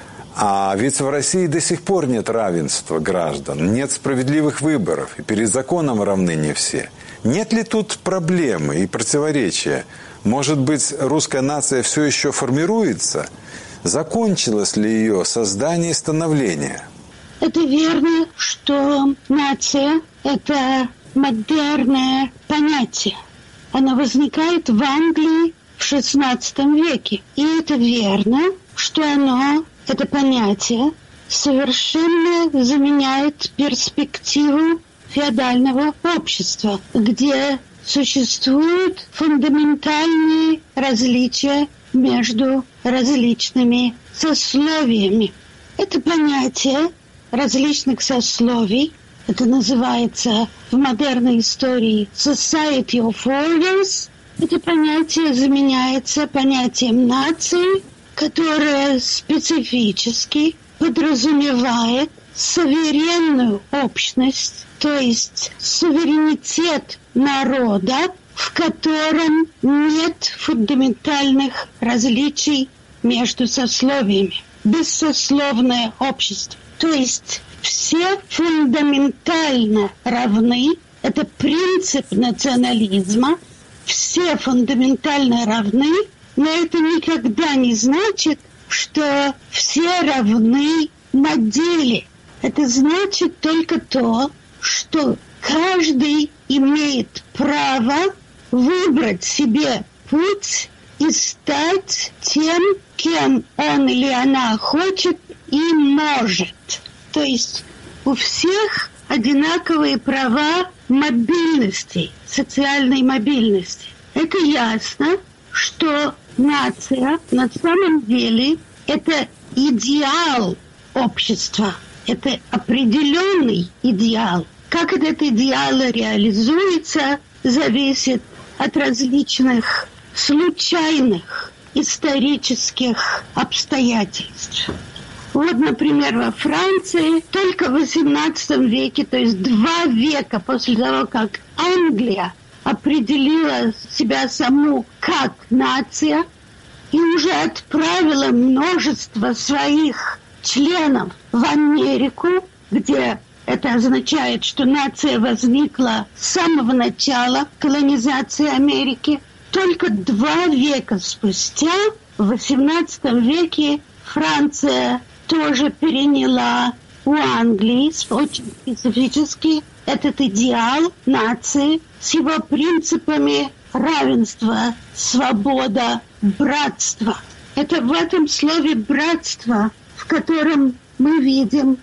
А ведь в России до сих пор нет равенства граждан, нет справедливых выборов, и перед законом равны не все. Нет ли тут проблемы и противоречия? Может быть, русская нация все еще формируется? Закончилось ли ее создание и становление? Это верно, что нация – это модерное понятие. оно возникает в Англии в шестнадцатом веке. И это верно, что оно, это понятие, совершенно заменяет перспективу феодального общества, где существуют фундаментальные различия между различными сословиями. Это понятие различных сословий, это называется в модерной истории Society of Orders. Это понятие заменяется понятием нации, которое специфически подразумевает суверенную общность, то есть суверенитет народа, в котором нет фундаментальных различий между сословиями. Бессословное общество. То есть все фундаментально равны. Это принцип национализма. Все фундаментально равны, но это никогда не значит, что все равны на деле. Это значит только то, что каждый имеет право выбрать себе путь и стать тем, кем он или она хочет и может. То есть у всех одинаковые права мобильности, социальной мобильности. Это ясно, что нация на самом деле это идеал общества, это определенный идеал. Как этот идеал реализуется, зависит от различных случайных исторических обстоятельств. Вот, например, во Франции только в восемнадцатом веке, то есть два века после того, как Англия определила себя саму как нация и уже отправила множество своих членов в Америку, где это означает, что нация возникла с самого начала колонизации Америки. Только два века спустя, в восемнадцатом веке, Франция тоже переняла у Англии очень специфически этот идеал нации с его принципами равенства, свобода, братства. Это в этом слове «братство», в котором мы видим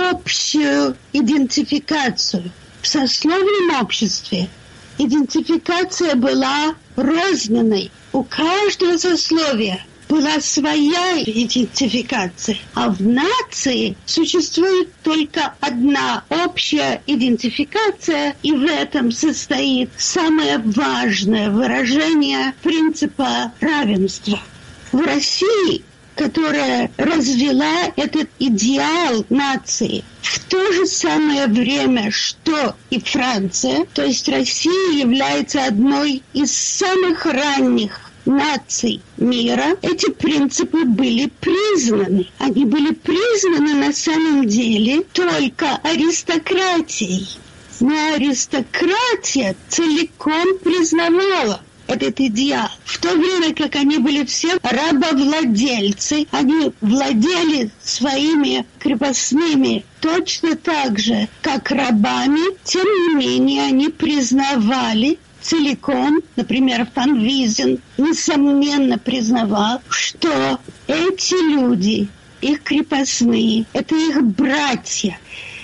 общую идентификацию. В сословном обществе идентификация была розненной. У каждого сословия была своя идентификация, а в нации существует только одна общая идентификация, и в этом состоит самое важное выражение принципа равенства. В России, которая развила этот идеал нации, в то же самое время, что и Франция, то есть Россия является одной из самых ранних наций мира, эти принципы были признаны. Они были признаны на самом деле только аристократией. Но аристократия целиком признавала этот идеал. В то время как они были все рабовладельцы, они владели своими крепостными точно так же, как рабами, тем не менее они признавали целиком, например, Фан Визен, несомненно признавал, что эти люди, их крепостные, это их братья,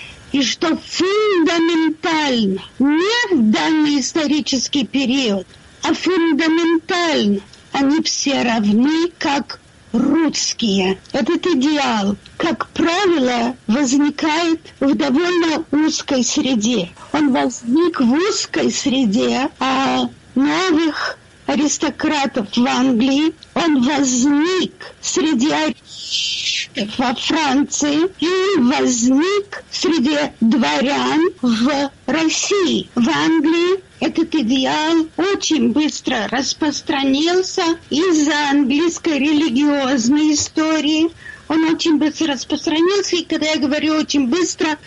и что фундаментально, не в данный исторический период, а фундаментально они все равны, как русские. Этот идеал, как правило, возникает в довольно узкой среде. Он возник в узкой среде а новых аристократов в Англии. Он возник среди аристократов во Франции и возник среди дворян в России. В Англии этот идеал очень быстро распространился из-за английской религиозной истории. Он очень быстро распространился, и когда я говорю очень быстро,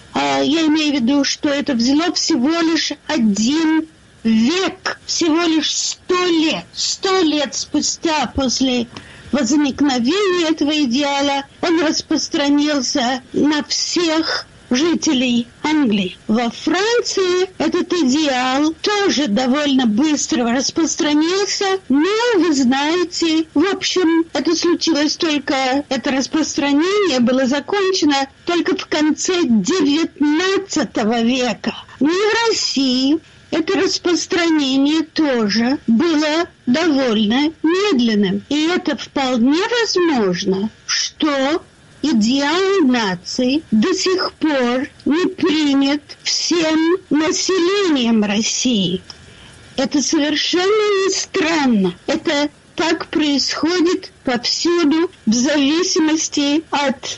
я имею в виду, что это взяло всего лишь один век, всего лишь сто лет. Сто лет спустя после возникновения этого идеала он распространился на всех жителей Англии. Во Франции этот идеал тоже довольно быстро распространился, но, вы знаете, в общем, это случилось только, это распространение было закончено только в конце девятнадцатого века. Но и в России это распространение тоже было довольно медленным. И это вполне возможно, что идеал нации до сих пор не принят всем населением России. Это совершенно не странно. Это так происходит повсюду в зависимости от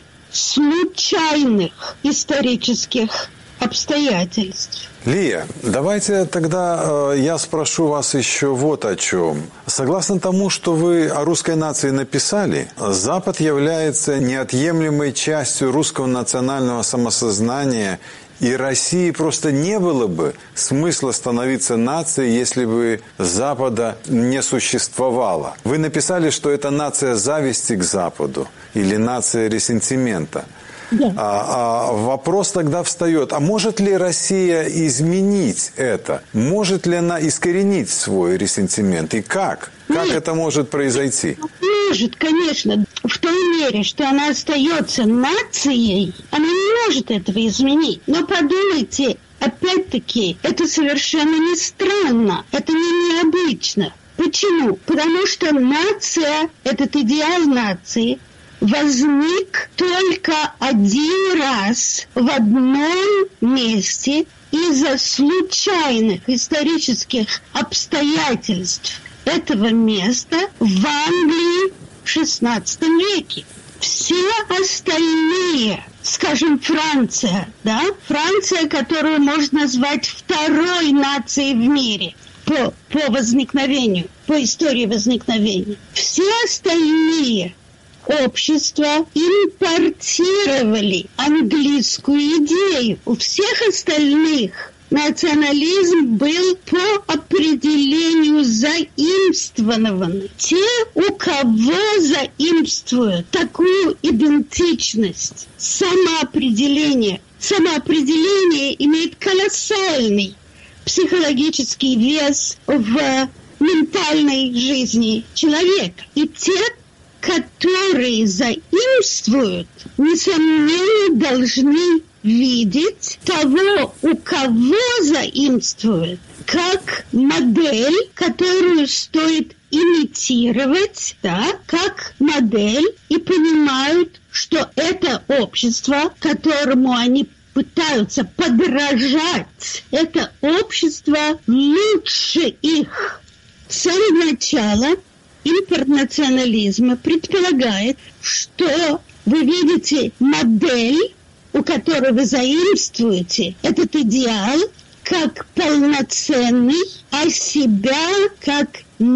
случайных исторических обстоятельств. Лия, давайте тогда э, я спрошу вас еще вот о чем. Согласно тому, что вы о русской нации написали, Запад является неотъемлемой частью русского национального самосознания, и России просто не было бы смысла становиться нацией, если бы Запада не существовало. Вы написали, что это нация зависти к Западу или нация ресентимента. Да. А, а вопрос тогда встает, а может ли Россия изменить это? Может ли она искоренить свой ресентимент? И как? Как Нет. это может произойти? Может, конечно. В той мере, что она остается нацией, она не может этого изменить. Но подумайте, опять-таки, это совершенно не странно, это не необычно. Почему? Потому что нация, этот идеал нации, возник только один раз в одном месте из-за случайных исторических обстоятельств этого места в Англии в шестнадцатом веке. Все остальные, скажем, Франция, да, Франция, которую можно назвать второй нацией в мире по, по возникновению, по истории возникновения, все остальные общества импортировали английскую идею. У всех остальных национализм был по определению заимствованный. Те, у кого заимствуют такую идентичность, самоопределение, самоопределение имеет колоссальный психологический вес в ментальной жизни человека. И те, которые заимствуют, несомненно, должны видеть того, у кого заимствуют, как модель, которую стоит имитировать, да, как модель, и понимают, что это общество, которому они пытаются подражать, это общество лучше их. С самого начала интернационализма предполагает, что вы видите модель, у которой вы заимствуете этот идеал, как полноценный, а себя как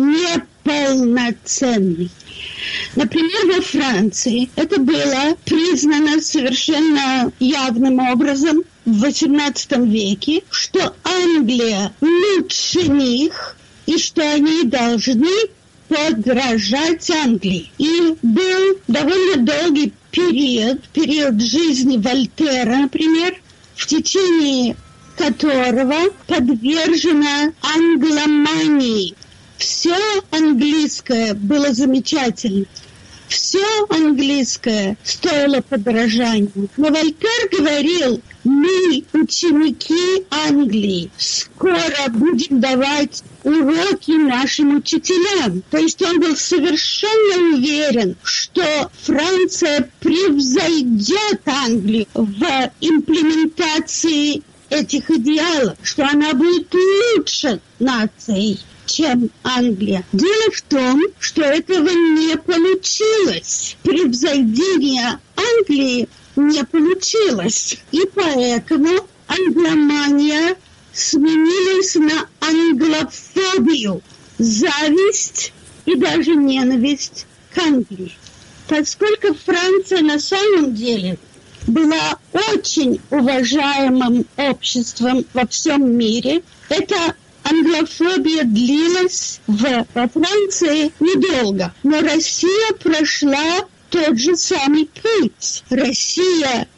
неполноценный. Например, во Франции это было признано совершенно явным образом в восемнадцатом веке, что Англия лучше них и что они должны подражать Англии. И был довольно долгий период, период жизни Вольтера, например, в течение которого подвержена англомании. Все английское было замечательно. Все английское стоило подражания. Но Вольтер говорил, мы, ученики Англии, скоро будем давать уроки нашим учителям. То есть он был совершенно уверен, что Франция превзойдет Англию в имплементации этих идеалов, что она будет лучше нацией, чем Англия. Дело в том, что этого не получилось. Превзойдение Англии не получилось. И поэтому англомания сменилась на англофобию, зависть и даже ненависть к Англии. Поскольку Франция на самом деле была очень уважаемым обществом во всем мире, эта англофобия длилась в, во Франции недолго. Но Россия прошла тот же самый путь. Россия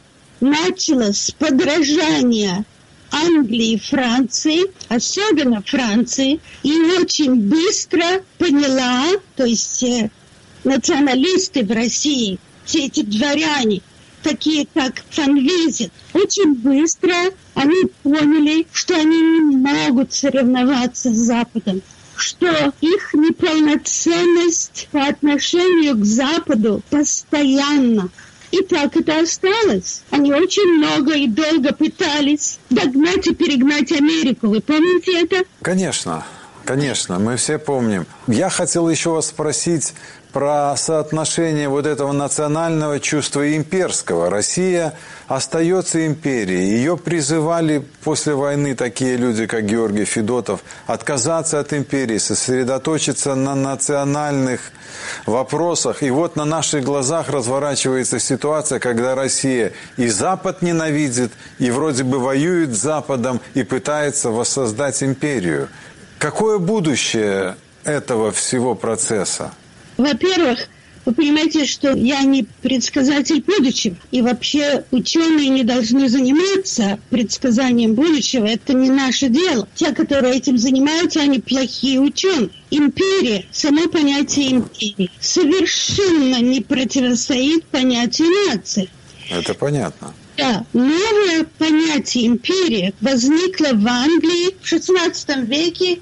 начала с подражания Англии и Франции, особенно Франции, и очень быстро поняла, то есть э, националисты в России, все эти дворяне, такие как фон Визин, очень быстро они поняли, что они не могут соревноваться с Западом, что их неполноценность по отношению к Западу постоянна. И так это осталось. Они очень много и долго пытались догнать и перегнать Америку. Вы помните это? Конечно, конечно, мы все помним. Я хотел еще вас спросить про соотношение вот этого национального чувства и имперского. Россия остается империей. Ее призывали после войны такие люди, как Георгий Федотов, отказаться от империи, сосредоточиться на национальных вопросах. И вот на наших глазах разворачивается ситуация, когда Россия и Запад ненавидит, и вроде бы воюет с Западом, и пытается воссоздать империю. Какое будущее этого всего процесса? Во-первых, вы понимаете, что я не предсказатель будущего. И вообще ученые не должны заниматься предсказанием будущего. Это не наше дело. Те, которые этим занимаются, они плохие ученые. Империя, само понятие империи, совершенно не противостоит понятию нации. Это понятно. Да, новое понятие империя возникло в Англии в шестнадцатом веке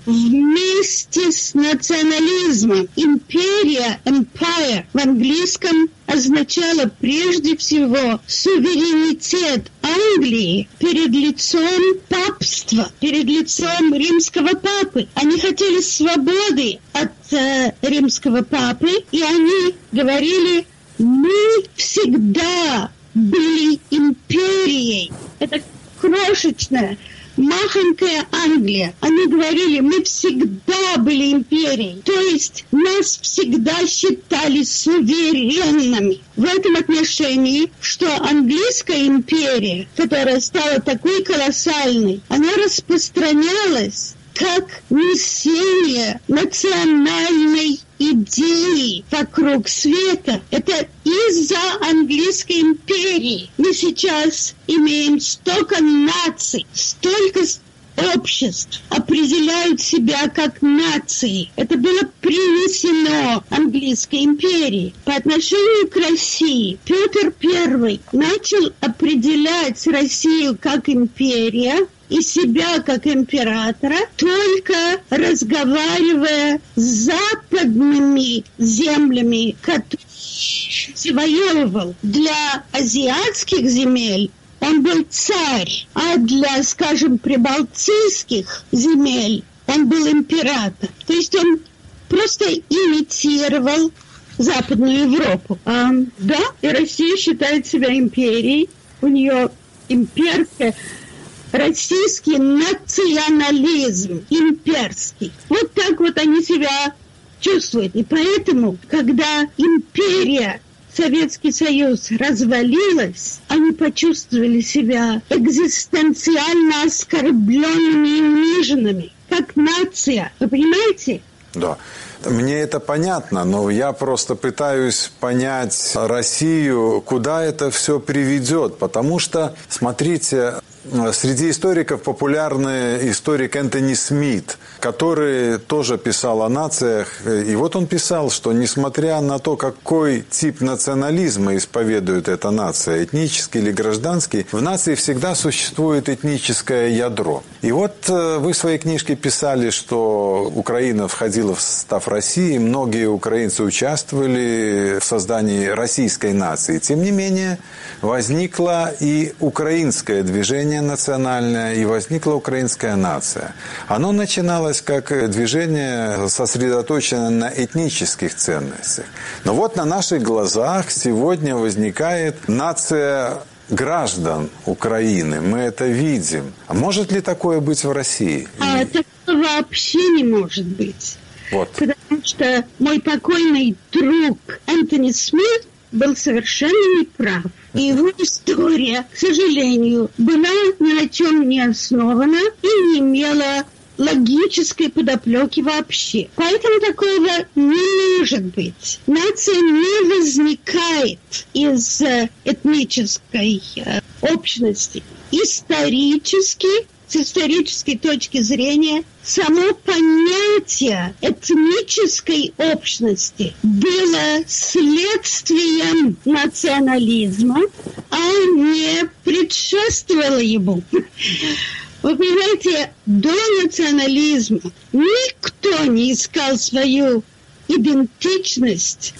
вместе с национализмом. Империя, empire, в английском означало прежде всего суверенитет Англии перед лицом папства, перед лицом римского папы. Они хотели свободы от э, римского папы, и они говорили: мы всегда были империей. Это крошечная, махонькая Англия. Они говорили: мы всегда были империей. То есть нас всегда считали суверенными. В этом отношении, что английская империя, которая стала такой колоссальной, она распространялась как несение национальной идеи вокруг света. Это из-за английской империи. Мы сейчас имеем столько наций, столько обществ определяют себя как нации. Это было принесено английской империи. По отношению к России Петр Первый начал определять Россию как империя и себя как императора, только разговаривая с западными землями, которые завоевывал. Для азиатских земель он был царь, а для, скажем, прибалтийских земель он был император. То есть он просто имитировал Западную Европу. А, да, и Россия считает себя империей, у нее имперская, российский национализм, имперский. Вот так вот они себя чувствуют. И поэтому, когда империя, Советский Союз развалилась, они почувствовали себя экзистенциально оскорбленными и униженными, как нация. Вы понимаете? Да. Мне это понятно, но я просто пытаюсь понять Россию, куда это все приведет. Потому что, смотрите, среди историков популярный историк Энтони Смит, который тоже писал о нациях. И вот он писал, что несмотря на то, какой тип национализма исповедует эта нация, этнический или гражданский, в нации всегда существует этническое ядро. И вот вы в своей книжке писали, что Украина входила в состав России, многие украинцы участвовали в создании российской нации. Тем не менее, возникло и украинское движение национальное, и возникла украинская нация. Оно начиналось как движение, сосредоточенное на этнических ценностях. Но вот на наших глазах сегодня возникает нация граждан Украины. Мы это видим. А может ли такое быть в России? А это вообще не может быть. Вот. Потому что мой покойный друг Энтони Смит был совершенно неправ. И его история, к сожалению, была ни на чем не основана и не имела логической подоплеки вообще. Поэтому такого не может быть. Нация не возникает из этнической общности. Исторически, с исторической точки зрения, само понятие этнической общности было следствием национализма, а не предшествовало ему. Вы понимаете, до национализма никто не искал свою идентичность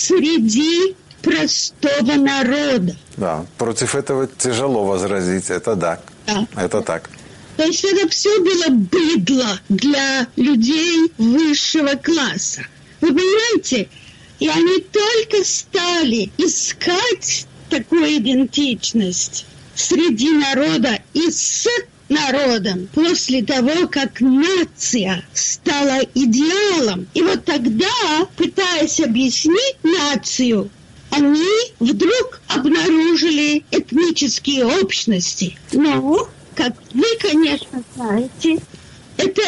среди простого народа. Да, против этого тяжело возразить, это да, да. Это так. То есть это все было быдло для людей высшего класса. Вы понимаете? И они только стали искать такую идентичность среди народа и с народом после того, как нация стала идеалом. И вот тогда, пытаясь объяснить нацию, они вдруг обнаружили этнические общности. Но, как вы, конечно, знаете, это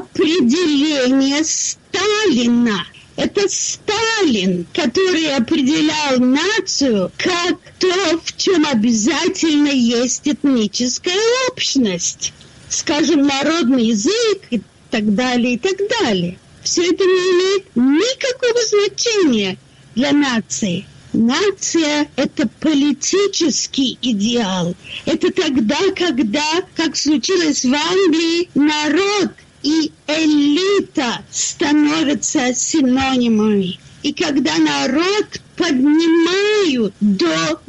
определение Сталина. Это Сталин, который определял нацию как то, в чем обязательно есть этническая общность. Скажем, народный язык и так далее, и так далее. Все это не имеет никакого значения для нации. Нация – это политический идеал. Это тогда, когда, как случилось в Англии, народ и элита становятся синонимами. И когда народ поднимают до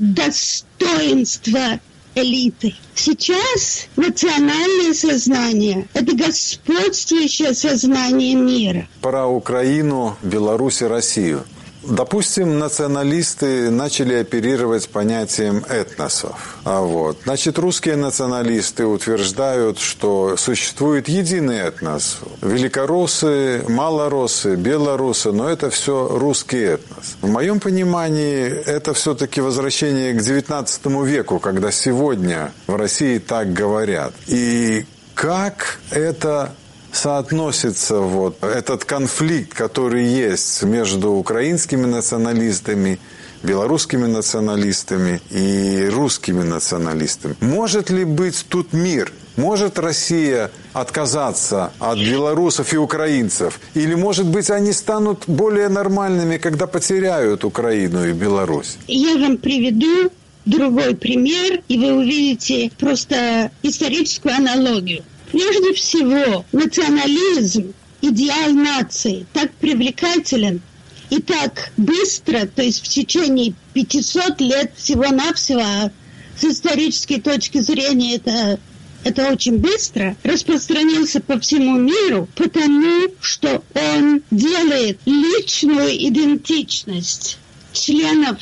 достоинства элиты. Сейчас национальное сознание – это господствующее сознание мира. Про Украину, Беларусь и Россию. Допустим, националисты начали оперировать понятием этносов. А вот, значит, русские националисты утверждают, что существует единый этнос. Великороссы, малороссы, белорусы, но это все русский этнос. В моем понимании, это все-таки возвращение к девятнадцатому веку, когда сегодня в России так говорят. И как это соотносится вот этот конфликт, который есть между украинскими националистами, белорусскими националистами и русскими националистами? Может ли быть тут мир? Может Россия отказаться от белорусов и украинцев? Или, может быть, они станут более нормальными, когда потеряют Украину и Беларусь? Я вам приведу другой пример, и вы увидите просто историческую аналогию. Прежде всего, национализм, идеал нации, так привлекателен и так быстро, то есть в течение пятисот лет всего-навсего, а с исторической точки зрения это, это очень быстро, распространился по всему миру, потому что он делает личную идентичность членов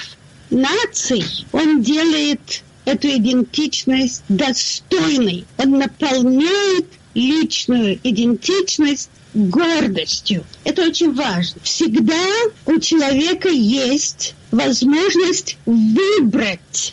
наций, он делает эту идентичность достойной. Он наполняет личную идентичность гордостью. Это очень важно. Всегда у человека есть возможность выбрать,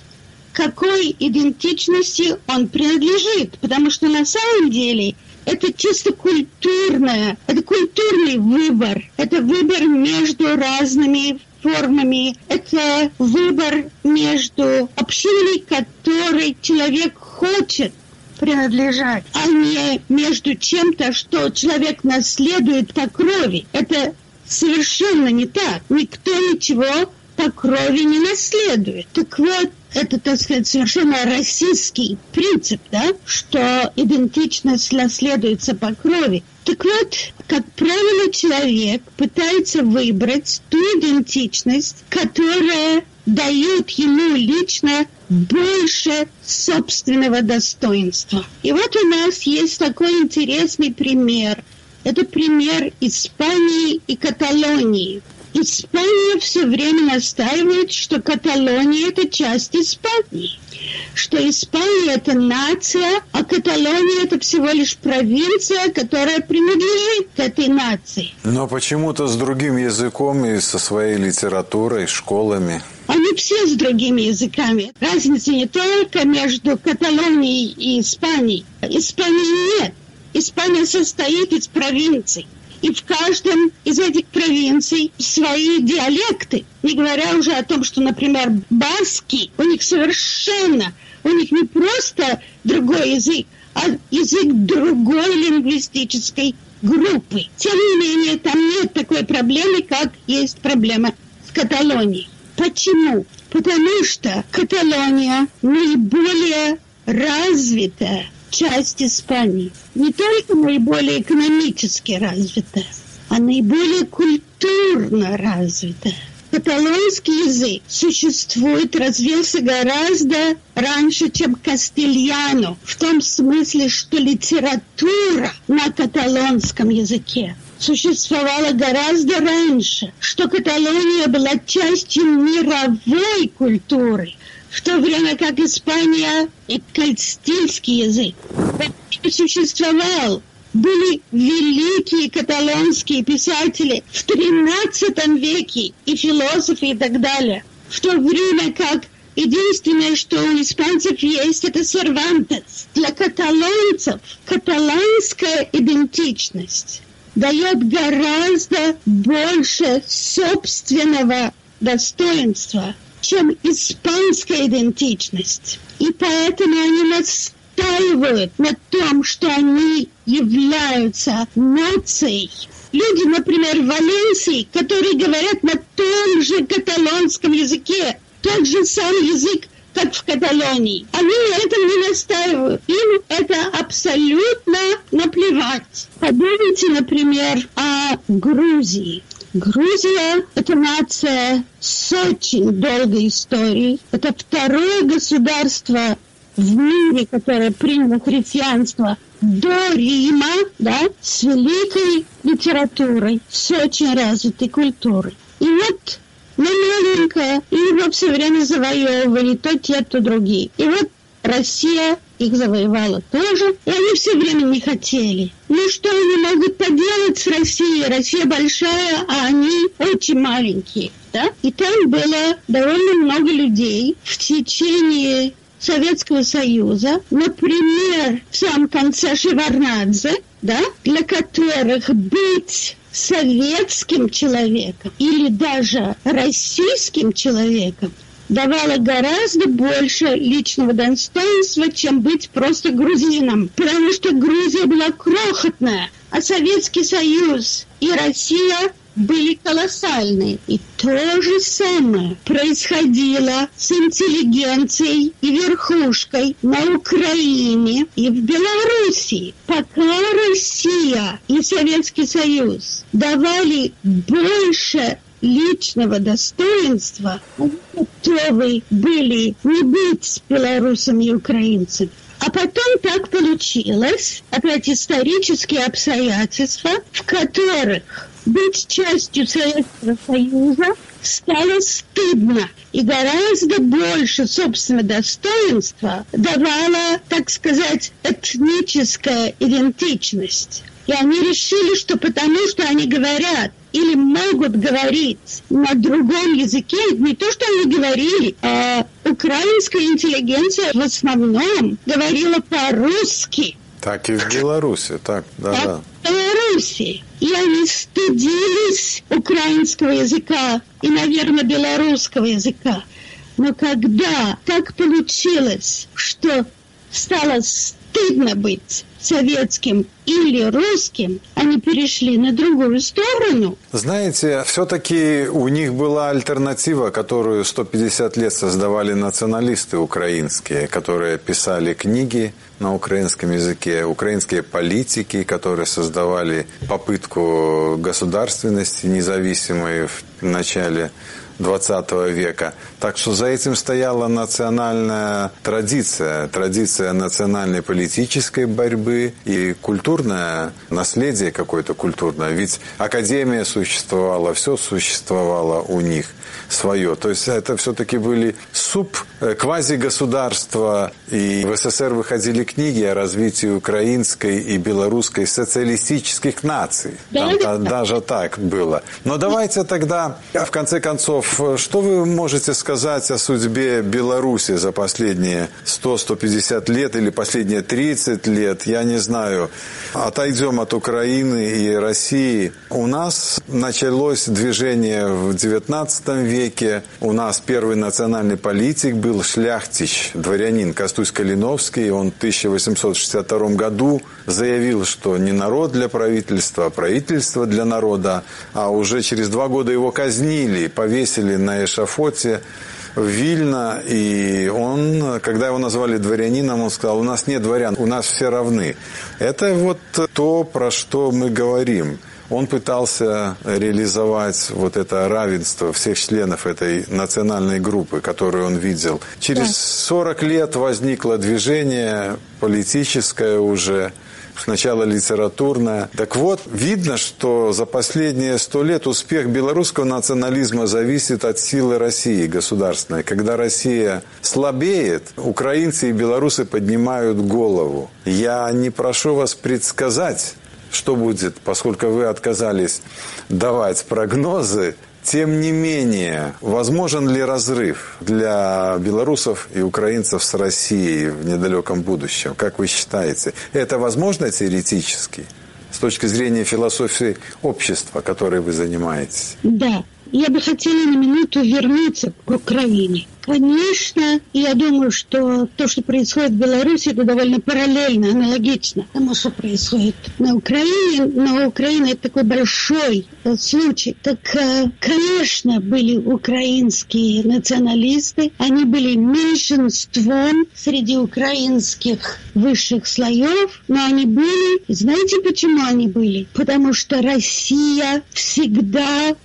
какой идентичности он принадлежит. Потому что на самом деле это чисто культурное, это культурный выбор. Это выбор между разными формами. Это выбор между общиной, которой человек хочет принадлежать, а не между чем-то, что человек наследует по крови. Это совершенно не так. Никто ничего по крови не наследует. Так вот, это, так сказать, совершенно российский принцип, да, что идентичность наследуется по крови. Так вот, как правило, человек пытается выбрать ту идентичность, которая дает ему лично больше собственного достоинства. И вот у нас есть такой интересный пример. Это пример Испании и Каталонии. Испания все время настаивает, что Каталония – это часть Испании, что Испания – это нация, а Каталония – это всего лишь провинция, которая принадлежит к этой нации. Но почему-то с другим языком и со своей литературой, школами. Они все с другими языками. Разницы не только между Каталонией и Испанией. Испании нет. Испания состоит из провинций. И в каждом из этих провинций свои диалекты. Не говоря уже о том, что, например, баски, у них совершенно, у них не просто другой язык, а язык другой лингвистической группы. Тем не менее, там нет такой проблемы, как есть проблема в Каталонии. Почему? Потому что Каталония наиболее развитая часть Испании. Не только наиболее экономически развитая, а наиболее культурно развитая. Каталонский язык существует, развился гораздо раньше, чем кастильяно, в том смысле, что литература на каталонском языке существовала гораздо раньше, что Каталония была частью мировой культуры, в то время как Испания и кастильский язык существовал. Были великие каталонские писатели в тринадцатом веке и философы и так далее. В то время как единственное, что у испанцев есть, это Сервантес. Для каталонцев каталанская идентичность дает гораздо больше собственного достоинства, чем испанская идентичность. И поэтому они настаивают на том, что они являются нацией. Люди, например, в Валенсии, которые говорят на том же каталонском языке, тот же самый язык, как в Каталонии. Они на этом не настаивают. Им это абсолютно наплевать. Подумайте, например, о Грузии. Грузия – это нация с очень долгой историей. Это второе государство в мире, которое приняло христианство до Рима, да, с великой литературой, с очень развитой культурой. И вот мы маленькая, и его все время завоевывали то те, то другие. И вот Россия их завоевала тоже, и они все время не хотели. Ну что они могут поделать с Россией? Россия большая, а они очень маленькие, да? И там было довольно много людей в течение Советского Союза, например, в самом конце Шеварднадзе, да, для которых быть советским человеком или даже российским человеком давало гораздо больше личного достоинства, чем быть просто грузином. Потому что Грузия была крохотная, а Советский Союз и Россия были колоссальные. И то же самое происходило с интеллигенцией и верхушкой на Украине и в Белоруссии. Пока Россия и Советский Союз давали больше личного достоинства, готовы были не быть белорусами и украинцами. А потом так получилось, опять исторические обстоятельства, в которых быть частью Советского Союза стало стыдно. И гораздо больше собственного достоинства давала, так сказать, этническая идентичность. И они решили, что потому что они говорят или могут говорить на другом языке, не то, что они говорили, а украинская интеллигенция в основном говорила по-русски. Так и в Беларуси, так, да-да. В Беларуси. И они стыдились украинского языка и, наверное, белорусского языка. Но когда так получилось, что стало стыдно быть советским или русским, они перешли на другую сторону. Знаете, все-таки у них была альтернатива, которую сто пятьдесят лет создавали националисты украинские, которые писали книги на украинском языке, украинские политики, которые создавали попытку государственности независимой в начале двадцатого века. Так что за этим стояла национальная традиция, традиция национальной политической борьбы и культурное наследие какое-то культурное. Ведь академия существовала, все существовало у них свое. То есть это все-таки были суб, квазигосударства И в СССР выходили книги о развитии украинской и белорусской социалистических наций. Там, да, даже так было. Но давайте тогда, в конце концов, что вы можете сказать о судьбе Беларуси за последние сто - сто пятьдесят лет или последние тридцать лет? Я не знаю. Отойдем от Украины и России. У нас началось движение в девятнадцатом веке. У нас первый национальный политик был Шляхтич, дворянин Костусь Калиновский. Он в тысяча восемьсот шестьдесят втором году заявил, что не народ для правительства, а правительство для народа. А уже через два года его казнили, повесили на эшафоте в Вильно. И он, когда его назвали дворянином, он сказал: у нас нет дворян, у нас все равны. Это вот то, про что мы говорим. Он пытался реализовать вот это равенство всех членов этой национальной группы, которую он видел. Через сорок лет возникло движение политическое уже, сначала литературное. Так вот, видно, что за последние сто лет успех белорусского национализма зависит от силы России государственной. Когда Россия слабеет, украинцы и белорусы поднимают голову. Я не прошу вас предсказать, что будет, поскольку вы отказались давать прогнозы. Тем не менее, возможен ли разрыв для белорусов и украинцев с Россией в недалеком будущем? Как вы считаете? Это возможно теоретически, с точки зрения философии общества, которой вы занимаетесь? Да. Я бы хотела на минуту вернуться к Украине. Конечно, я думаю, что то, что происходит в Беларуси, это довольно параллельно, аналогично тому, что происходит на Украине. Но Украина – это такой большой случай. Так, конечно, были украинские националисты. Они были меньшинством среди украинских высших слоев, но они были. Знаете, почему они были? Потому что Россия всегда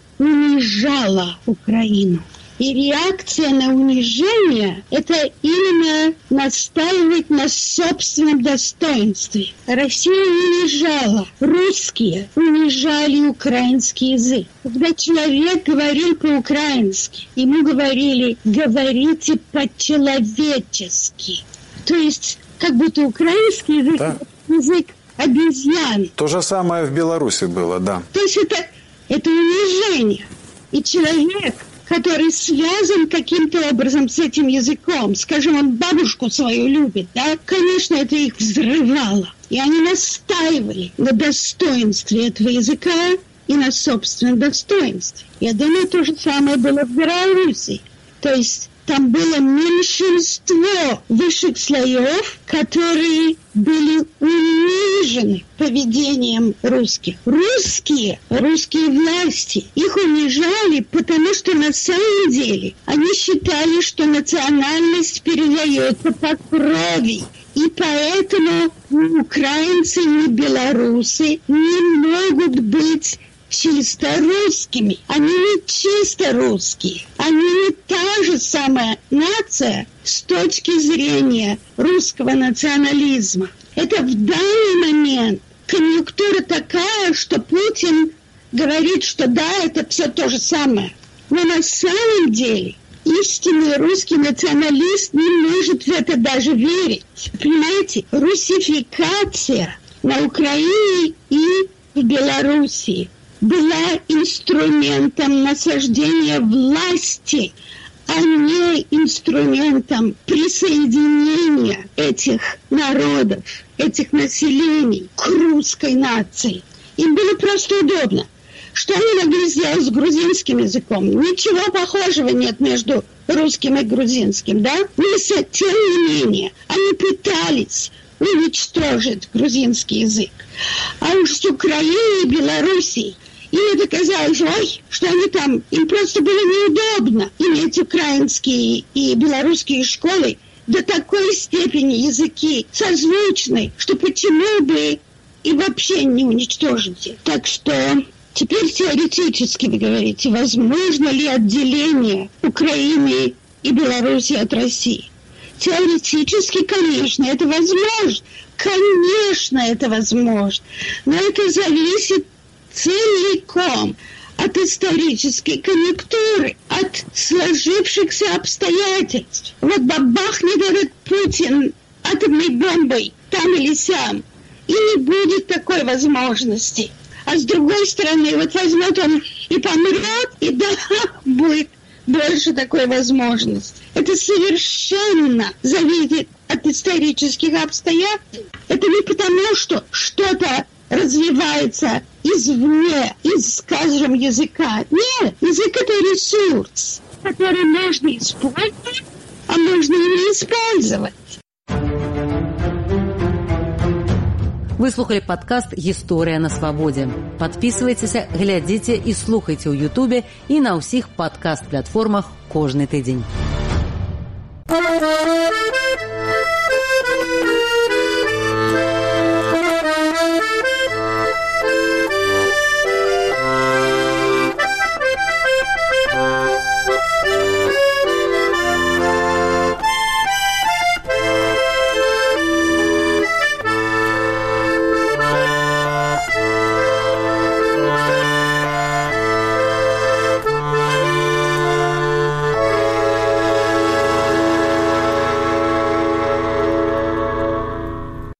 унижала Украину. И реакция на унижение – это именно настаивать на собственном достоинстве. Россия унижала, русские унижали украинский язык. Когда человек говорил по-украински, ему говорили: говорите по-человечески. То есть, как будто украинский язык да. – язык обезьян. То же самое в Беларуси было, да. То есть это, это унижение. И человек, который связан каким-то образом с этим языком, скажем, он бабушку свою любит, да, конечно, это их взрывало. И они настаивали на достоинстве этого языка и на собственном достоинстве. Я думаю, то же самое было в Беларуси. То есть там было меньшинство высших слоев, которые были унижены поведением русских. Русские, русские власти их унижали, потому что на самом деле они считали, что национальность передается по крови. И поэтому ни украинцы, ни белорусы не могут быть чисто русскими. Они не чисто русские. Они не та же самая нация с точки зрения русского национализма. Это в данный момент конъюнктура такая, что Путин говорит, что да, это все то же самое. Но на самом деле истинный русский националист не может в это даже верить. Понимаете, русификация на Украине и в Белоруссии была инструментом насаждения власти, а не инструментом присоединения этих народов, этих населений к русской нации. Им было просто удобно. Что они могли сделать с грузинским языком? Ничего похожего нет между русским и грузинским, да? Но тем не менее, они пытались уничтожить грузинский язык. А уж с Украиной и Белоруссией им это казалось, ой, что они там, им просто было неудобно иметь украинские и белорусские школы до такой степени языки созвучны, что почему бы и вообще не уничтожить. Так что теперь теоретически вы говорите, возможно ли отделение Украины и Беларуси от России? Теоретически, конечно, это возможно. Конечно, это возможно. Но это зависит целиком от исторической конъюнктуры, от сложившихся обстоятельств. Вот бабахнет этот Путин атомной бомбой там или сям, и не будет такой возможности. А с другой стороны, вот возьмет он и помрет, и да, будет больше такой возможности. Это совершенно зависит от исторических обстоятельств. Это не потому, что что-то развивается извне, из, скажем, языка. Нет, язык – это ресурс, который можно использовать, а можно и не использовать. Вы слухали падкаст «Гісторыя на свабодзе». Падпісвайцеся, глядзіце і слухайце ў Ютубе і на ўсіх падкаст-платформах кожны тыдзень.